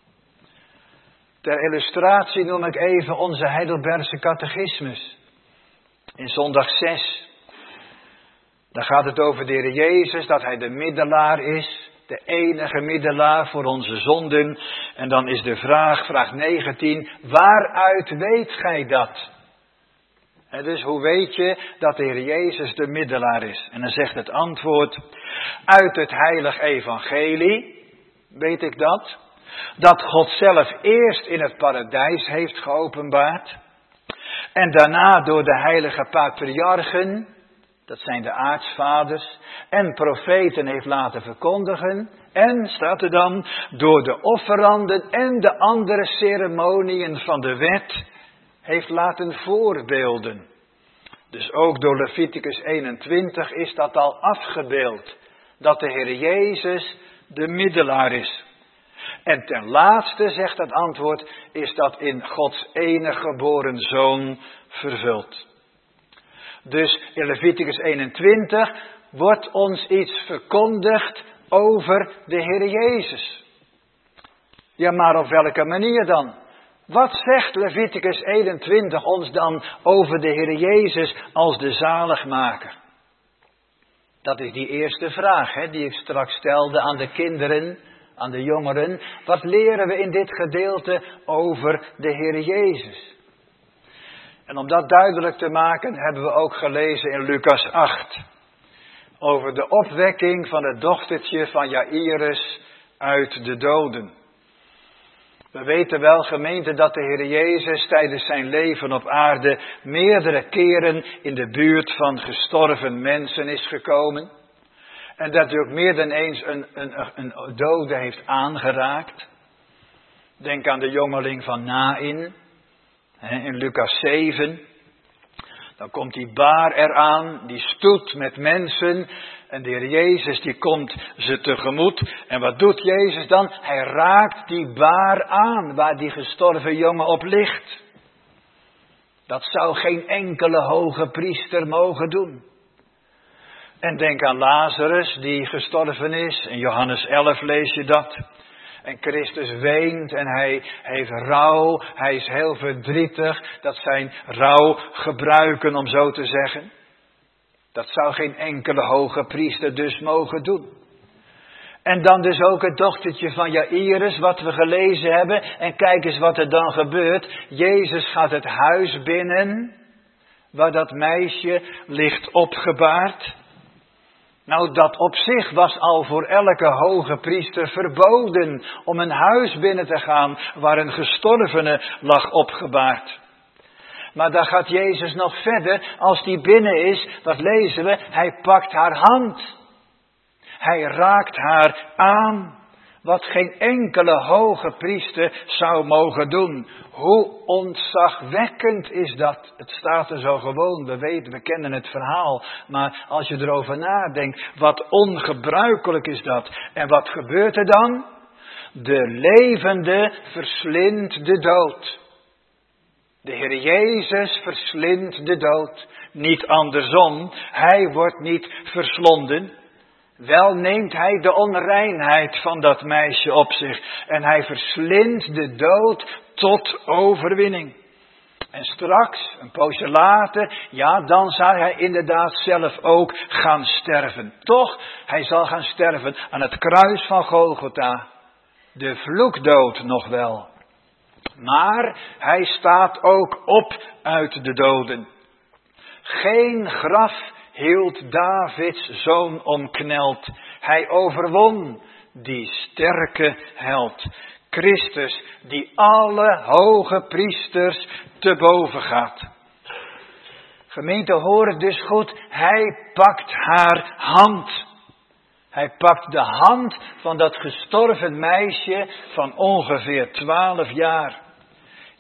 Ter illustratie noem ik even onze Heidelbergse catechismus. In zondag 6. Daar gaat het over de Heer Jezus, dat Hij de middelaar is. De enige middelaar voor onze zonden. En dan is de vraag 19. Waaruit weet gij dat? En dus hoe weet je dat de Heer Jezus de middelaar is? En dan zegt het antwoord. Uit het heilig evangelie. Weet ik dat? Dat God zelf eerst in het paradijs heeft geopenbaard. En daarna door de heilige patriarchen. Dat zijn de aartsvaders. En profeten heeft laten verkondigen. En, staat er dan, door de offeranden en de andere ceremoniën van de wet heeft laten voorbeelden. Dus ook door Leviticus 21 is dat al afgebeeld. Dat de Heer Jezus de middelaar is. En ten laatste, zegt het antwoord, is dat in Gods enige geboren Zoon vervuld. Dus in Leviticus 21 wordt ons iets verkondigd over de Heer Jezus. Ja, maar op welke manier dan? Wat zegt Leviticus 21 ons dan over de Heer Jezus als de zaligmaker? Dat is die eerste vraag die ik straks stelde aan de kinderen, aan de jongeren. Wat leren we in dit gedeelte over de Heer Jezus? En om dat duidelijk te maken hebben we ook gelezen in Lucas 8. Over de opwekking van het dochtertje van Jairus uit de doden. We weten wel, gemeente, dat de Heer Jezus tijdens zijn leven op aarde meerdere keren in de buurt van gestorven mensen is gekomen. En dat hij ook meer dan eens een dode heeft aangeraakt. Denk aan de jongeling van Naïn, in Lucas 7. Dan komt die baar eraan, die stoet met mensen. En de Heer Jezus die komt ze tegemoet. En wat doet Jezus dan? Hij raakt die baar aan waar die gestorven jongen op ligt. Dat zou geen enkele hoge priester mogen doen. En denk aan Lazarus die gestorven is. In Johannes 11 lees je dat. En Christus weent en hij heeft rouw. Hij is heel verdrietig. Dat zijn rouwgebruiken, om zo te zeggen. Dat zou geen enkele hoge priester dus mogen doen. En dan dus ook het dochtertje van Jairus, wat we gelezen hebben. En kijk eens wat er dan gebeurt. Jezus gaat het huis binnen, waar dat meisje ligt opgebaard. Nou, dat op zich was al voor elke hoge priester verboden om een huis binnen te gaan waar een gestorvene lag opgebaard. Maar dan gaat Jezus nog verder. Als die binnen is, wat lezen we? Hij pakt haar hand. Hij raakt haar aan. Wat geen enkele hoge priester zou mogen doen. Hoe ontzagwekkend is dat? Het staat er zo gewoon, we kennen het verhaal. Maar als je erover nadenkt, wat ongebruikelijk is dat. En wat gebeurt er dan? De levende verslindt de dood. De Heer Jezus verslindt de dood. Niet andersom, Hij wordt niet verslonden. Wel neemt Hij de onreinheid van dat meisje op zich. En Hij verslindt de dood tot overwinning. En straks, een poosje later, ja, dan zal Hij inderdaad zelf ook gaan sterven. Toch, Hij zal gaan sterven aan het kruis van Golgotha. De vloekdood nog wel. Maar Hij staat ook op uit de doden. Geen graf hield Davids zoon omkneld. Hij overwon die sterke held. Christus die alle hoge priesters te boven gaat. Gemeente, hoor het dus goed. Hij pakt haar hand. Hij pakt de hand van dat gestorven meisje van ongeveer 12 jaar.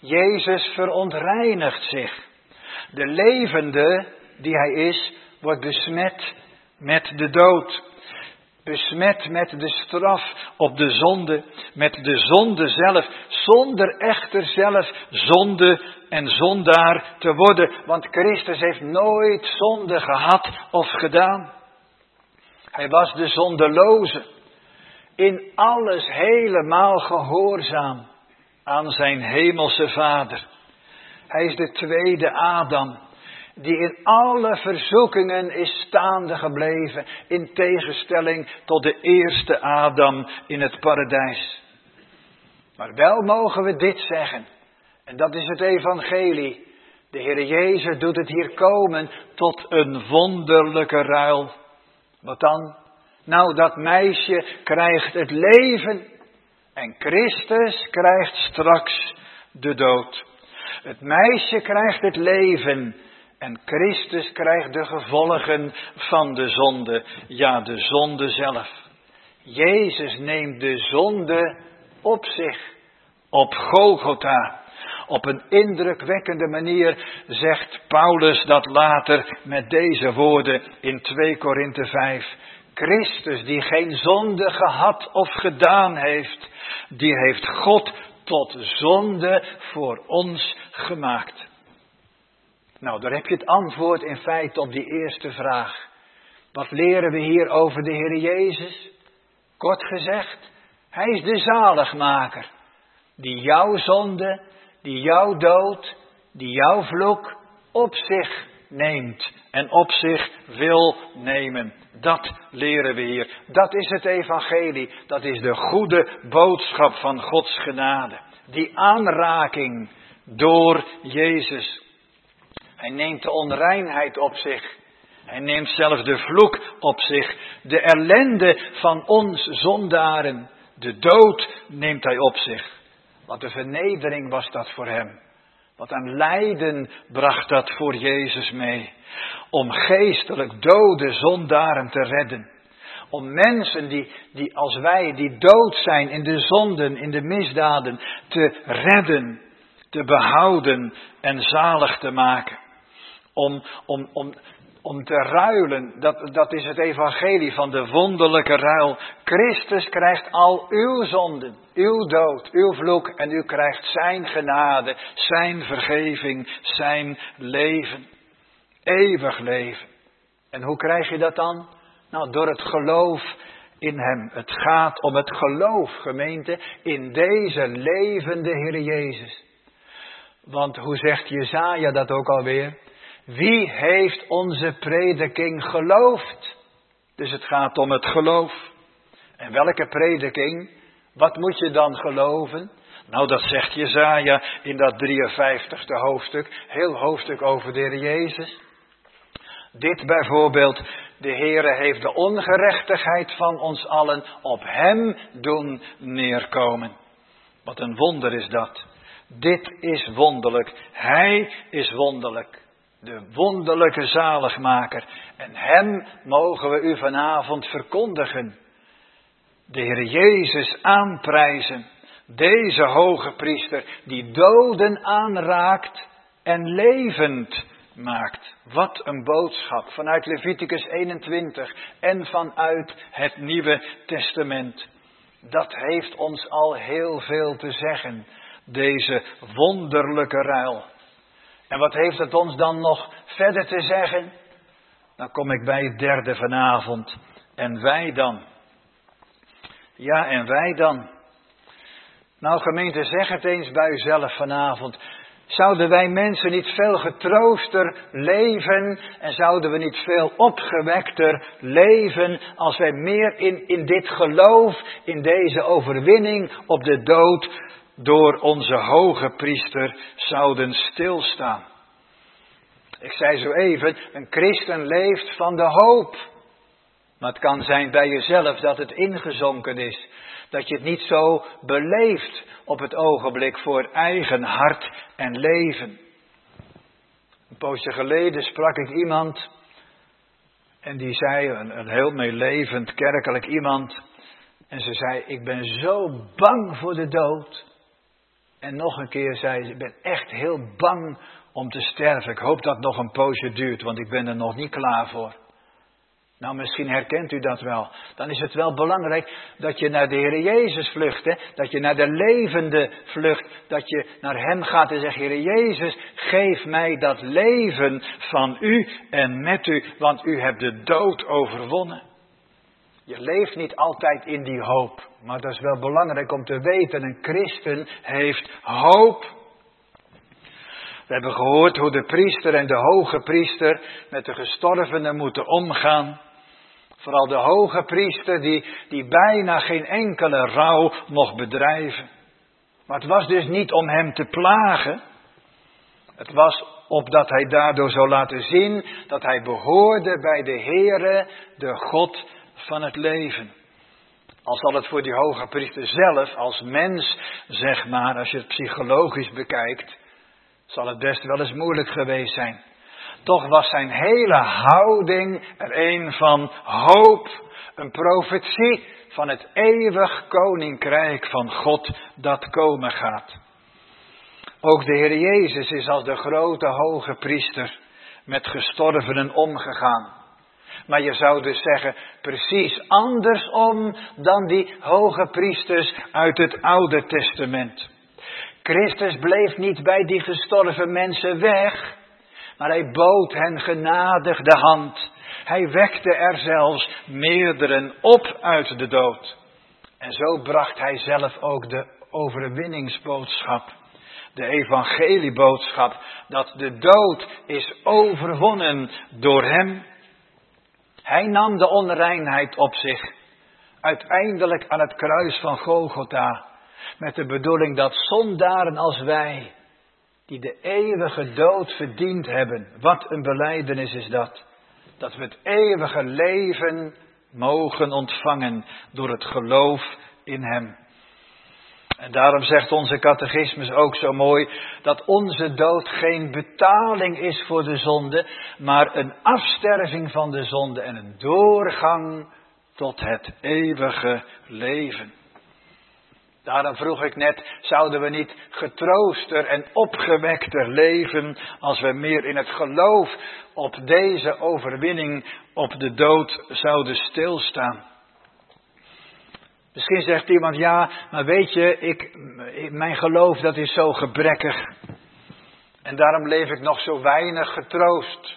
Jezus verontreinigt zich. De levende die hij is, wordt besmet met de dood. Besmet met de straf op de zonde, met de zonde zelf, zonder echter zelf zonde en zondaar te worden. Want Christus heeft nooit zonde gehad of gedaan. Hij was de zondeloze, in alles helemaal gehoorzaam aan zijn hemelse Vader. Hij is de tweede Adam, die in alle verzoekingen is staande gebleven, in tegenstelling tot de eerste Adam in het paradijs. Maar wel mogen we dit zeggen, en dat is het evangelie. De Heer Jezus doet het hier komen tot een wonderlijke ruil. Wat dan? Nou, dat meisje krijgt het leven en Christus krijgt straks de dood. Het meisje krijgt het leven en Christus krijgt de gevolgen van de zonde, ja, de zonde zelf. Jezus neemt de zonde op zich, op Golgotha. Op een indrukwekkende manier zegt Paulus dat later met deze woorden in 2 Korinthe 5. Christus die geen zonde gehad of gedaan heeft, die heeft God tot zonde voor ons gemaakt. Nou, daar heb je het antwoord in feite op die eerste vraag. Wat leren we hier over de Heer Jezus? Kort gezegd, hij is de zaligmaker, die jouw zonde, die jouw dood, die jouw vloek op zich neemt en op zich wil nemen. Dat leren we hier. Dat is het evangelie. Dat is de goede boodschap van Gods genade. Die aanraking door Jezus. Hij neemt de onreinheid op zich. Hij neemt zelfs de vloek op zich. De ellende van ons zondaren. De dood neemt hij op zich. Wat een vernedering was dat voor hem. Wat een lijden bracht dat voor Jezus mee. Om geestelijk dode zondaren te redden. Om mensen die als wij, die dood zijn in de zonden, in de misdaden, te redden, te behouden en zalig te maken. Om te ruilen, dat is het evangelie van de wonderlijke ruil. Christus krijgt al uw zonden, uw dood, uw vloek en u krijgt zijn genade, zijn vergeving, zijn leven. Eeuwig leven. En hoe krijg je dat dan? Nou, door het geloof in hem. Het gaat om het geloof, gemeente, in deze levende Heer Jezus. Want hoe zegt Jesaja dat ook alweer? Wie heeft onze prediking geloofd? Dus het gaat om het geloof. En welke prediking? Wat moet je dan geloven? Nou, dat zegt Jesaja in dat 53e hoofdstuk. Heel hoofdstuk over de Heer Jezus. Dit bijvoorbeeld. De Heere heeft de ongerechtigheid van ons allen op hem doen neerkomen. Wat een wonder is dat. Dit is wonderlijk. Hij is wonderlijk. De wonderlijke zaligmaker. En hem mogen we u vanavond verkondigen. De Heer Jezus aanprijzen. Deze hoge priester die doden aanraakt en levend maakt. Wat een boodschap vanuit Leviticus 21 en vanuit het Nieuwe Testament. Dat heeft ons al heel veel te zeggen. Deze wonderlijke ruil. En wat heeft het ons dan nog verder te zeggen? Dan kom ik bij het derde vanavond. En wij dan? Ja, en wij dan? Nou gemeente, zeg het eens bij uzelf vanavond. Zouden wij mensen niet veel getrooster leven en zouden we niet veel opgewekter leven als wij meer in dit geloof, in deze overwinning op de dood door onze hoge priester zouden stilstaan. Ik zei zo even, een christen leeft van de hoop. Maar het kan zijn bij jezelf dat het ingezonken is. Dat je het niet zo beleeft op het ogenblik voor eigen hart en leven. Een poosje geleden sprak ik iemand. En die zei, een heel meelevend kerkelijk iemand. En ze zei, ik ben zo bang voor de dood. En nog een keer zei ze, ik ben echt heel bang om te sterven. Ik hoop dat het nog een poosje duurt, want ik ben er nog niet klaar voor. Nou, misschien herkent u dat wel. Dan is het wel belangrijk dat je naar de Heer Jezus vlucht. Hè? Dat je naar de levende vlucht. Dat je naar Hem gaat en zegt, Heer Jezus, geef mij dat leven van u en met u. Want u hebt de dood overwonnen. Je leeft niet altijd in die hoop. Maar dat is wel belangrijk om te weten. Een christen heeft hoop. We hebben gehoord hoe de priester en de hoge priester met de gestorvenen moeten omgaan. Vooral de hoge priester die bijna geen enkele rouw mocht bedrijven. Maar het was dus niet om hem te plagen. Het was opdat hij daardoor zou laten zien dat hij behoorde bij de Heere, de God van het leven. Al zal het voor die hoge priester zelf, als mens, zeg maar, als je het psychologisch bekijkt, zal het best wel eens moeilijk geweest zijn. Toch was zijn hele houding er een van hoop, een profetie van het eeuwig koninkrijk van God dat komen gaat. Ook de Heer Jezus is als de grote hoge priester met gestorvenen omgegaan. Maar je zou dus zeggen, precies andersom dan die hoge priesters uit het Oude Testament. Christus bleef niet bij die gestorven mensen weg, maar hij bood hen genadig de hand. Hij wekte er zelfs meerderen op uit de dood. En zo bracht hij zelf ook de overwinningsboodschap. De evangelieboodschap dat de dood is overwonnen door hem. Hij nam de onreinheid op zich. Uiteindelijk aan het kruis van Golgotha. Met de bedoeling dat zondaren als wij, die de eeuwige dood verdiend hebben. Wat een belijdenis is dat. Dat we het eeuwige leven mogen ontvangen door het geloof in hem. En daarom zegt onze catechismus ook zo mooi dat onze dood geen betaling is voor de zonde, maar een afsterving van de zonde en een doorgang tot het eeuwige leven. Daarom vroeg ik net, zouden we niet getrooster en opgewekter leven als we meer in het geloof op deze overwinning op de dood zouden stilstaan? Misschien zegt iemand, ja, maar weet je, mijn geloof dat is zo gebrekkig. En daarom leef ik nog zo weinig getroost.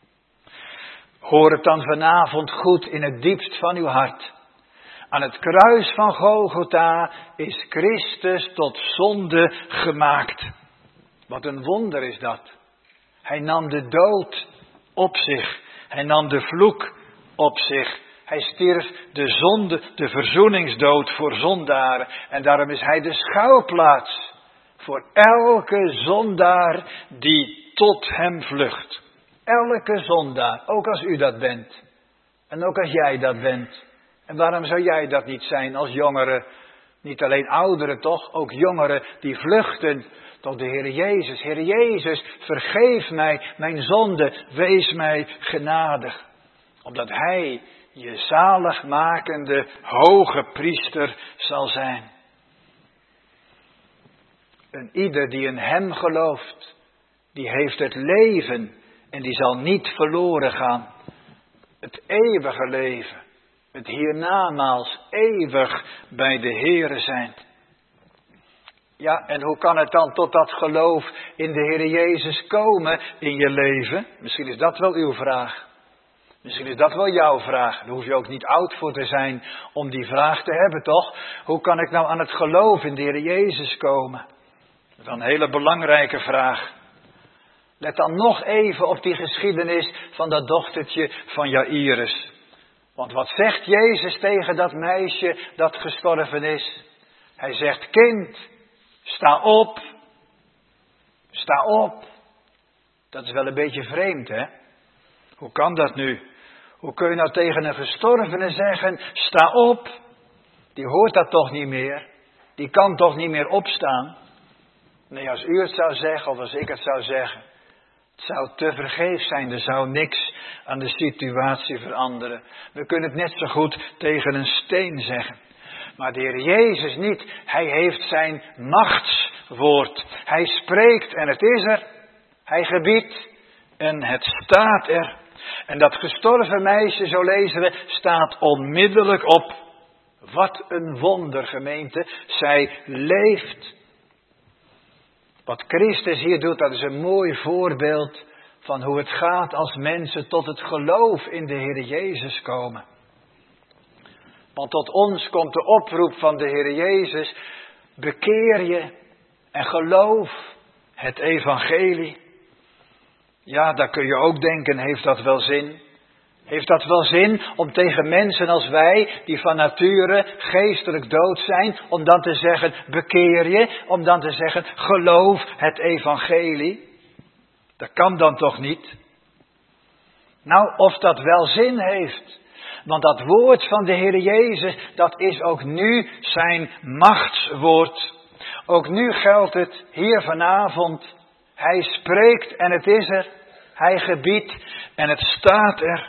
Hoor het dan vanavond goed in het diepst van uw hart. Aan het kruis van Golgotha is Christus tot zonde gemaakt. Wat een wonder is dat. Hij nam de dood op zich. Hij nam de vloek op zich. Hij stierf de zonde, de verzoeningsdood voor zondaren. En daarom is hij de schouwplaats voor elke zondaar die tot hem vlucht. Elke zondaar, ook als u dat bent. En ook als jij dat bent. En waarom zou jij dat niet zijn als jongeren? Niet alleen ouderen toch, ook jongeren die vluchten tot de Heer Jezus. Heer Jezus, vergeef mij mijn zonde, wees mij genadig. Omdat Hij je zaligmakende hoge priester zal zijn. En ieder die in hem gelooft, die heeft het leven en die zal niet verloren gaan. Het eeuwige leven. Het hiernamaals eeuwig bij de Heere zijn. Ja, en hoe kan het dan tot dat geloof in de Heere Jezus komen in je leven? Misschien is dat wel uw vraag. Misschien is dat wel jouw vraag. Daar hoef je ook niet oud voor te zijn om die vraag te hebben, toch? Hoe kan ik nou aan het geloof in de Heere Jezus komen? Dat is een hele belangrijke vraag. Let dan nog even op die geschiedenis van dat dochtertje van Jairus. Want wat zegt Jezus tegen dat meisje dat gestorven is? Hij zegt, kind, sta op. Sta op. Dat is wel een beetje vreemd, hè? Hoe kan dat nu? Hoe kun je nou tegen een gestorvene zeggen, sta op? Die hoort dat toch niet meer? Die kan toch niet meer opstaan? Nee, als u het zou zeggen of als ik het zou zeggen. Het zou te vergeefs zijn, er zou niks aan de situatie veranderen. We kunnen het net zo goed tegen een steen zeggen. Maar de Heer Jezus niet. Hij heeft zijn machtswoord. Hij spreekt en het is er. Hij gebiedt en het staat er. En dat gestorven meisje, zo lezen we, staat onmiddellijk op. Wat een wonder, gemeente. Zij leeft. Wat Christus hier doet, dat is een mooi voorbeeld van hoe het gaat als mensen tot het geloof in de Heer Jezus komen. Want tot ons komt de oproep van de Heer Jezus: bekeer je en geloof het evangelie. Ja, daar kun je ook denken, heeft dat wel zin? Heeft dat wel zin om tegen mensen als wij, die van nature geestelijk dood zijn, om dan te zeggen, bekeer je, om dan te zeggen, geloof het evangelie? Dat kan dan toch niet? Nou, of dat wel zin heeft. Want dat woord van de Heer Jezus, dat is ook nu zijn machtswoord. Ook nu geldt het hier vanavond. Hij spreekt en het is er. Hij gebiedt en het staat er.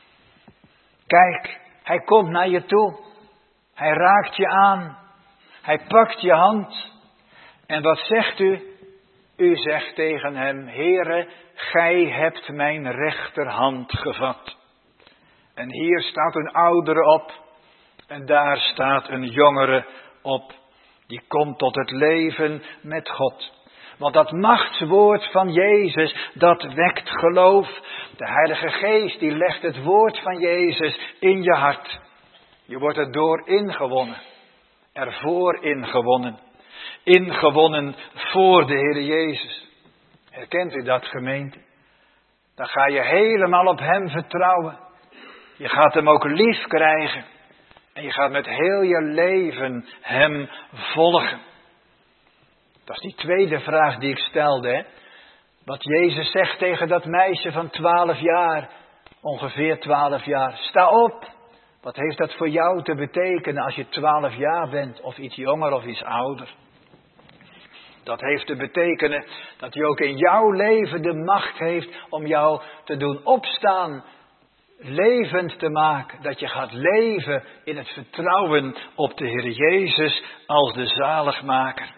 Kijk, hij komt naar je toe. Hij raakt je aan. Hij pakt je hand. En wat zegt u? U zegt tegen hem, Heere, gij hebt mijn rechterhand gevat. En hier staat een oudere op. En daar staat een jongere op. Die komt tot het leven met God. Want dat machtswoord van Jezus, dat wekt geloof. De Heilige Geest, die legt het woord van Jezus in je hart. Je wordt er door ingewonnen. Ervoor ingewonnen. Ingewonnen voor de Heer Jezus. Herkent u dat, gemeente? Dan ga je helemaal op Hem vertrouwen. Je gaat Hem ook lief krijgen. En je gaat met heel je leven Hem volgen. Dat is die tweede vraag die ik stelde. Hè? Wat Jezus zegt tegen dat meisje van 12 jaar. Ongeveer 12 jaar. Sta op. Wat heeft dat voor jou te betekenen als je 12 jaar bent? Of iets jonger of iets ouder. Dat heeft te betekenen dat hij ook in jouw leven de macht heeft om jou te doen opstaan. Levend te maken. Dat je gaat leven in het vertrouwen op de Heer Jezus als de zaligmaker.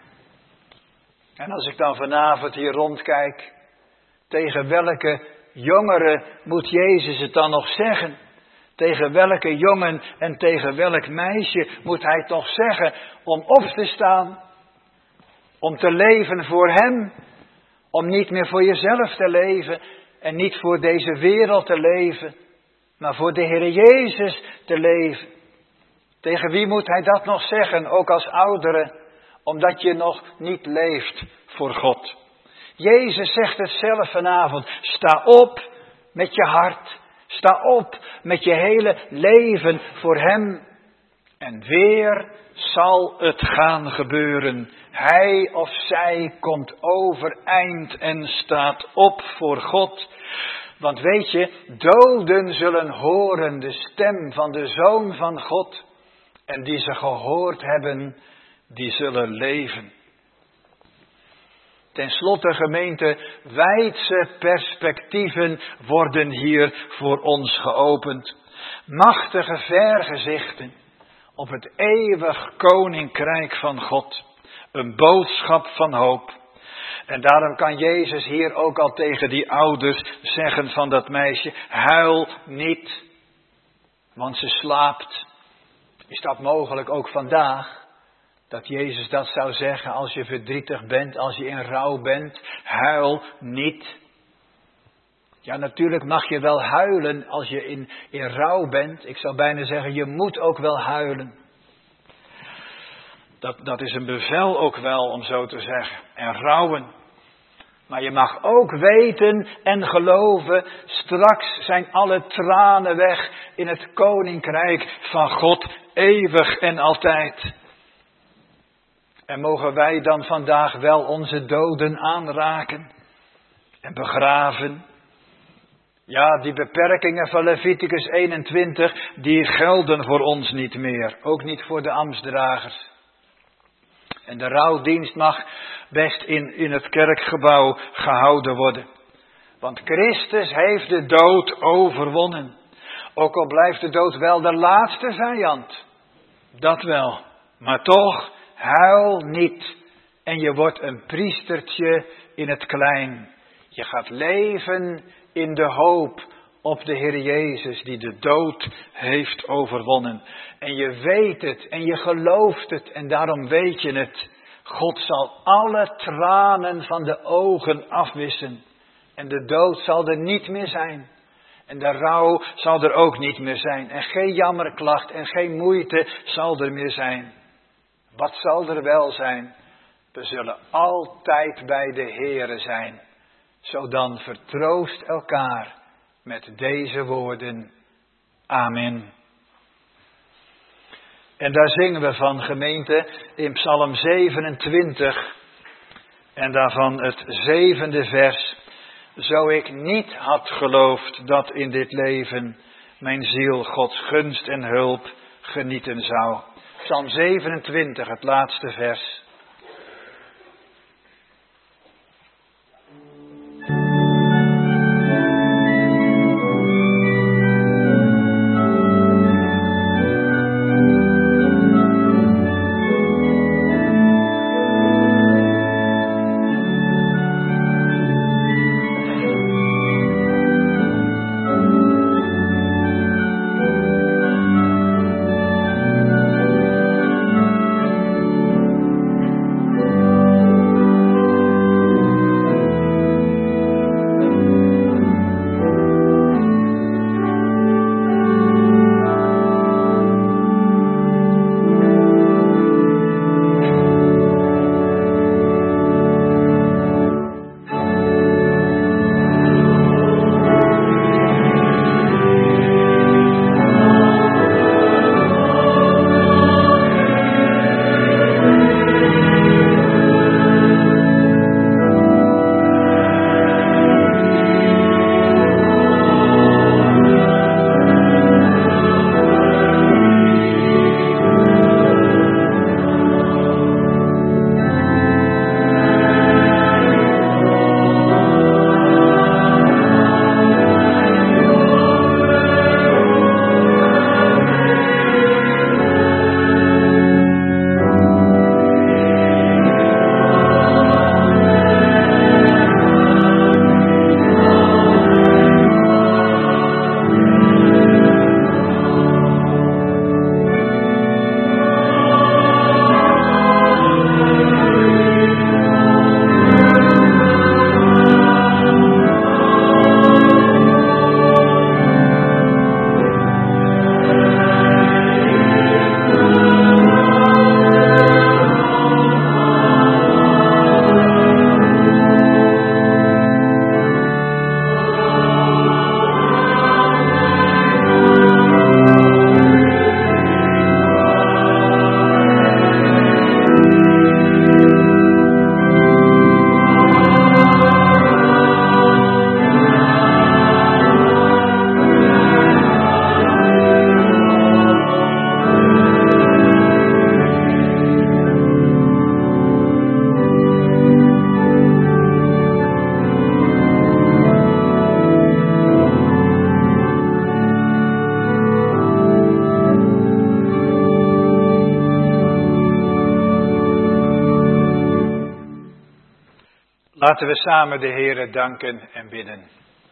En als ik dan vanavond hier rondkijk, tegen welke jongeren moet Jezus het dan nog zeggen? Tegen welke jongen en tegen welk meisje moet hij toch zeggen om op te staan? Om te leven voor Hem. Om niet meer voor jezelf te leven en niet voor deze wereld te leven, maar voor de Heer Jezus te leven. Tegen wie moet hij dat nog zeggen, ook als oudere? Omdat je nog niet leeft voor God. Jezus zegt het zelf vanavond. Sta op met je hart. Sta op met je hele leven voor Hem. En weer zal het gaan gebeuren. Hij of zij komt overeind en staat op voor God. Want weet je, doden zullen horen de stem van de Zoon van God. En die ze gehoord hebben, die zullen leven. Ten slotte, gemeente, wijdse perspectieven worden hier voor ons geopend. Machtige vergezichten op het eeuwig koninkrijk van God. Een boodschap van hoop. En daarom kan Jezus hier ook al tegen die ouders zeggen van dat meisje, huil niet, want ze slaapt. Is dat mogelijk ook vandaag? Dat Jezus dat zou zeggen als je verdrietig bent, als je in rouw bent, huil niet. Ja, natuurlijk mag je wel huilen als je in rouw bent. Ik zou bijna zeggen, je moet ook wel huilen. Dat is een bevel ook wel, om zo te zeggen. En rouwen. Maar je mag ook weten en geloven, straks zijn alle tranen weg in het koninkrijk van God, eeuwig en altijd. En mogen wij dan vandaag wel onze doden aanraken en begraven? Ja, die beperkingen van Leviticus 21, die gelden voor ons niet meer. Ook niet voor de ambtsdragers. En de rouwdienst mag best in het kerkgebouw gehouden worden. Want Christus heeft de dood overwonnen. Ook al blijft de dood wel de laatste vijand. Dat wel. Maar toch, huil niet. En je wordt een priestertje in het klein. Je gaat leven in de hoop op de Heer Jezus die de dood heeft overwonnen. En je weet het en je gelooft het en daarom weet je het. God zal alle tranen van de ogen afwissen. En de dood zal er niet meer zijn. En de rouw zal er ook niet meer zijn. En geen jammerklacht en geen moeite zal er meer zijn. Wat zal er wel zijn? We zullen altijd bij de Heere zijn. Zo dan vertroost elkaar met deze woorden. Amen. En daar zingen we van, gemeente, in Psalm 27 en daarvan het 7e vers. Zo ik niet had geloofd dat in dit leven mijn ziel Gods gunst en hulp genieten zou. Psalm 27, het laatste vers. Laten we samen de Heere danken en bidden.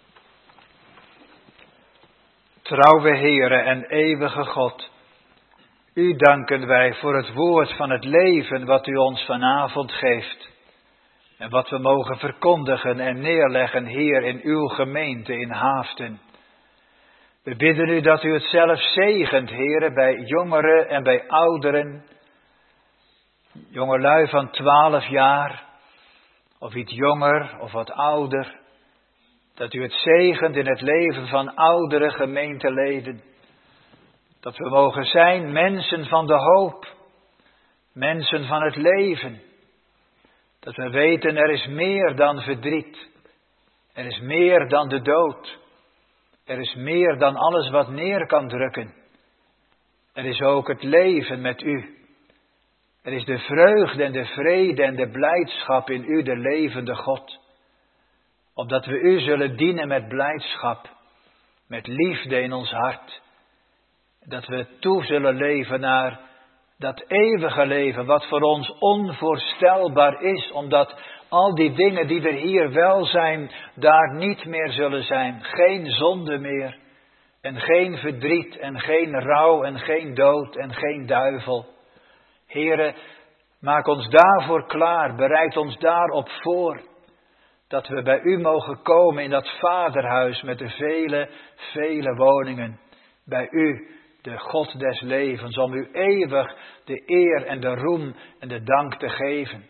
Trouwe Heere en eeuwige God, U danken wij voor het woord van het leven wat U ons vanavond geeft. En wat we mogen verkondigen en neerleggen hier in Uw gemeente in Haaften. We bidden U dat U het zelf zegent, Heere, bij jongeren en bij ouderen. Jongelui van 12 jaar, of iets jonger of wat ouder. Dat U het zegent in het leven van oudere gemeenteleden. Dat we mogen zijn mensen van de hoop. Mensen van het leven. Dat we weten er is meer dan verdriet. Er is meer dan de dood. Er is meer dan alles wat neer kan drukken. Er is ook het leven met U. Er is de vreugde en de vrede en de blijdschap in U, de levende God. Opdat we U zullen dienen met blijdschap, met liefde in ons hart. Dat we toe zullen leven naar Dat eeuwige leven wat voor ons onvoorstelbaar is, omdat al die dingen die er hier wel zijn, daar niet meer zullen zijn. Geen zonde meer en geen verdriet en geen rouw en geen dood en geen duivel. Heere, maak ons daarvoor klaar, bereid ons daarop voor. Dat we bij u mogen komen in dat vaderhuis met de vele, vele woningen. Bij u, de God des levens, om u eeuwig de eer en de roem en de dank te geven.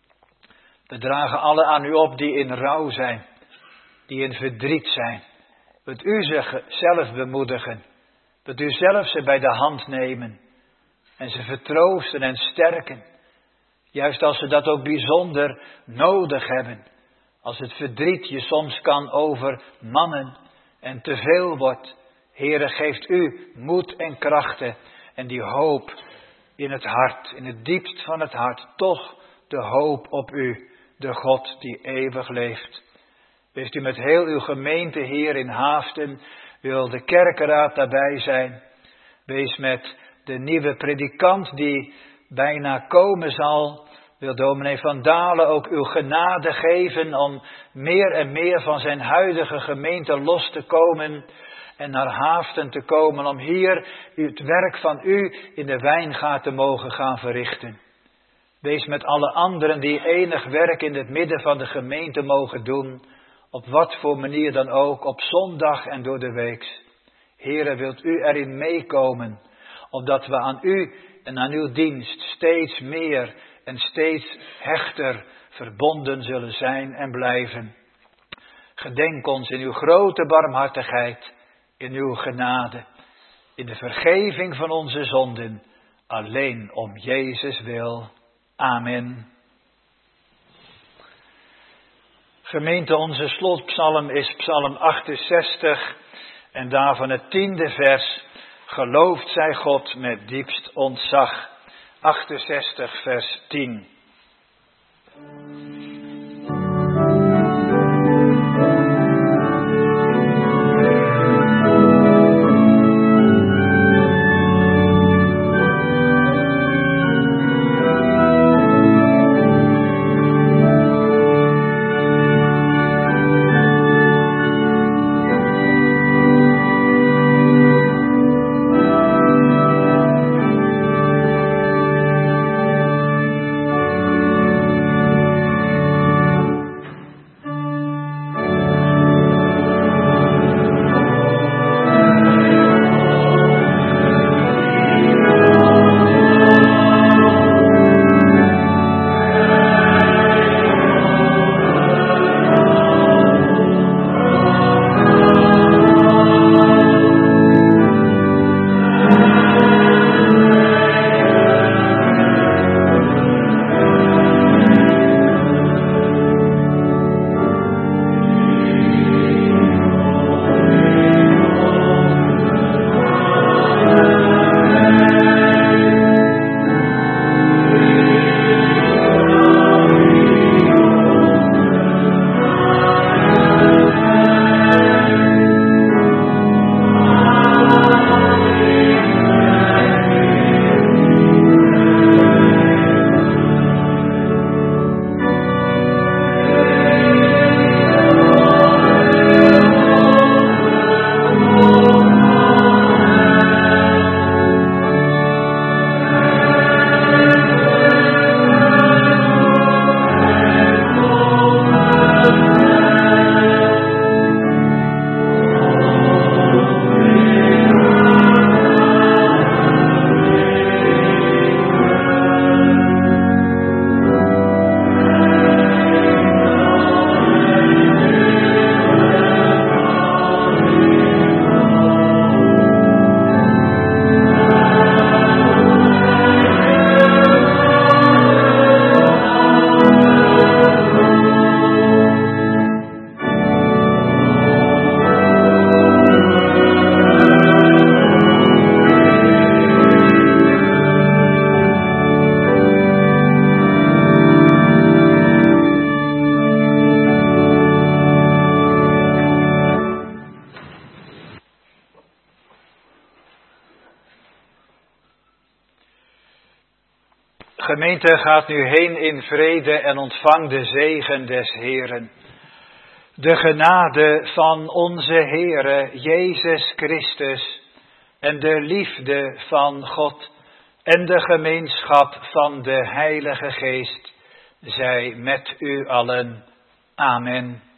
We dragen alle aan u op die in rouw zijn, die in verdriet zijn. Wilt u ze zelf bemoedigen, wilt u zelf ze bij de hand nemen en ze vertroosten en sterken. Juist als ze dat ook bijzonder nodig hebben. Als het verdriet je soms kan overmannen en te veel wordt. Heere, geeft u moed en krachten en die hoop in het hart, in het diepst van het hart. Toch de hoop op u, de God die eeuwig leeft. Wees u met heel uw gemeente hier in Haaften, wil de kerkenraad daarbij zijn. Wees met de nieuwe predikant die bijna komen zal. Wil dominee Van Dalen ook uw genade geven om meer en meer van zijn huidige gemeente los te komen en naar Haaften te komen om hier het werk van u in de wijngaard te mogen gaan verrichten. Wees met alle anderen die enig werk in het midden van de gemeente mogen doen, op wat voor manier dan ook, op zondag en door de week. Heere, wilt u erin meekomen, opdat we aan u en aan uw dienst steeds meer en steeds hechter verbonden zullen zijn en blijven. Gedenk ons in uw grote barmhartigheid, in uw genade, in de vergeving van onze zonden, alleen om Jezus wil. Amen. Gemeente, onze slotpsalm is psalm 68 en daarvan het 10e vers. Geloofd zij God met diepst ontzag. 68 vers 10. gemeente gaat nu heen in vrede en ontvang de zegen des Heeren. De genade van onze Heere Jezus Christus en de liefde van God en de gemeenschap van de Heilige Geest zij met u allen. Amen.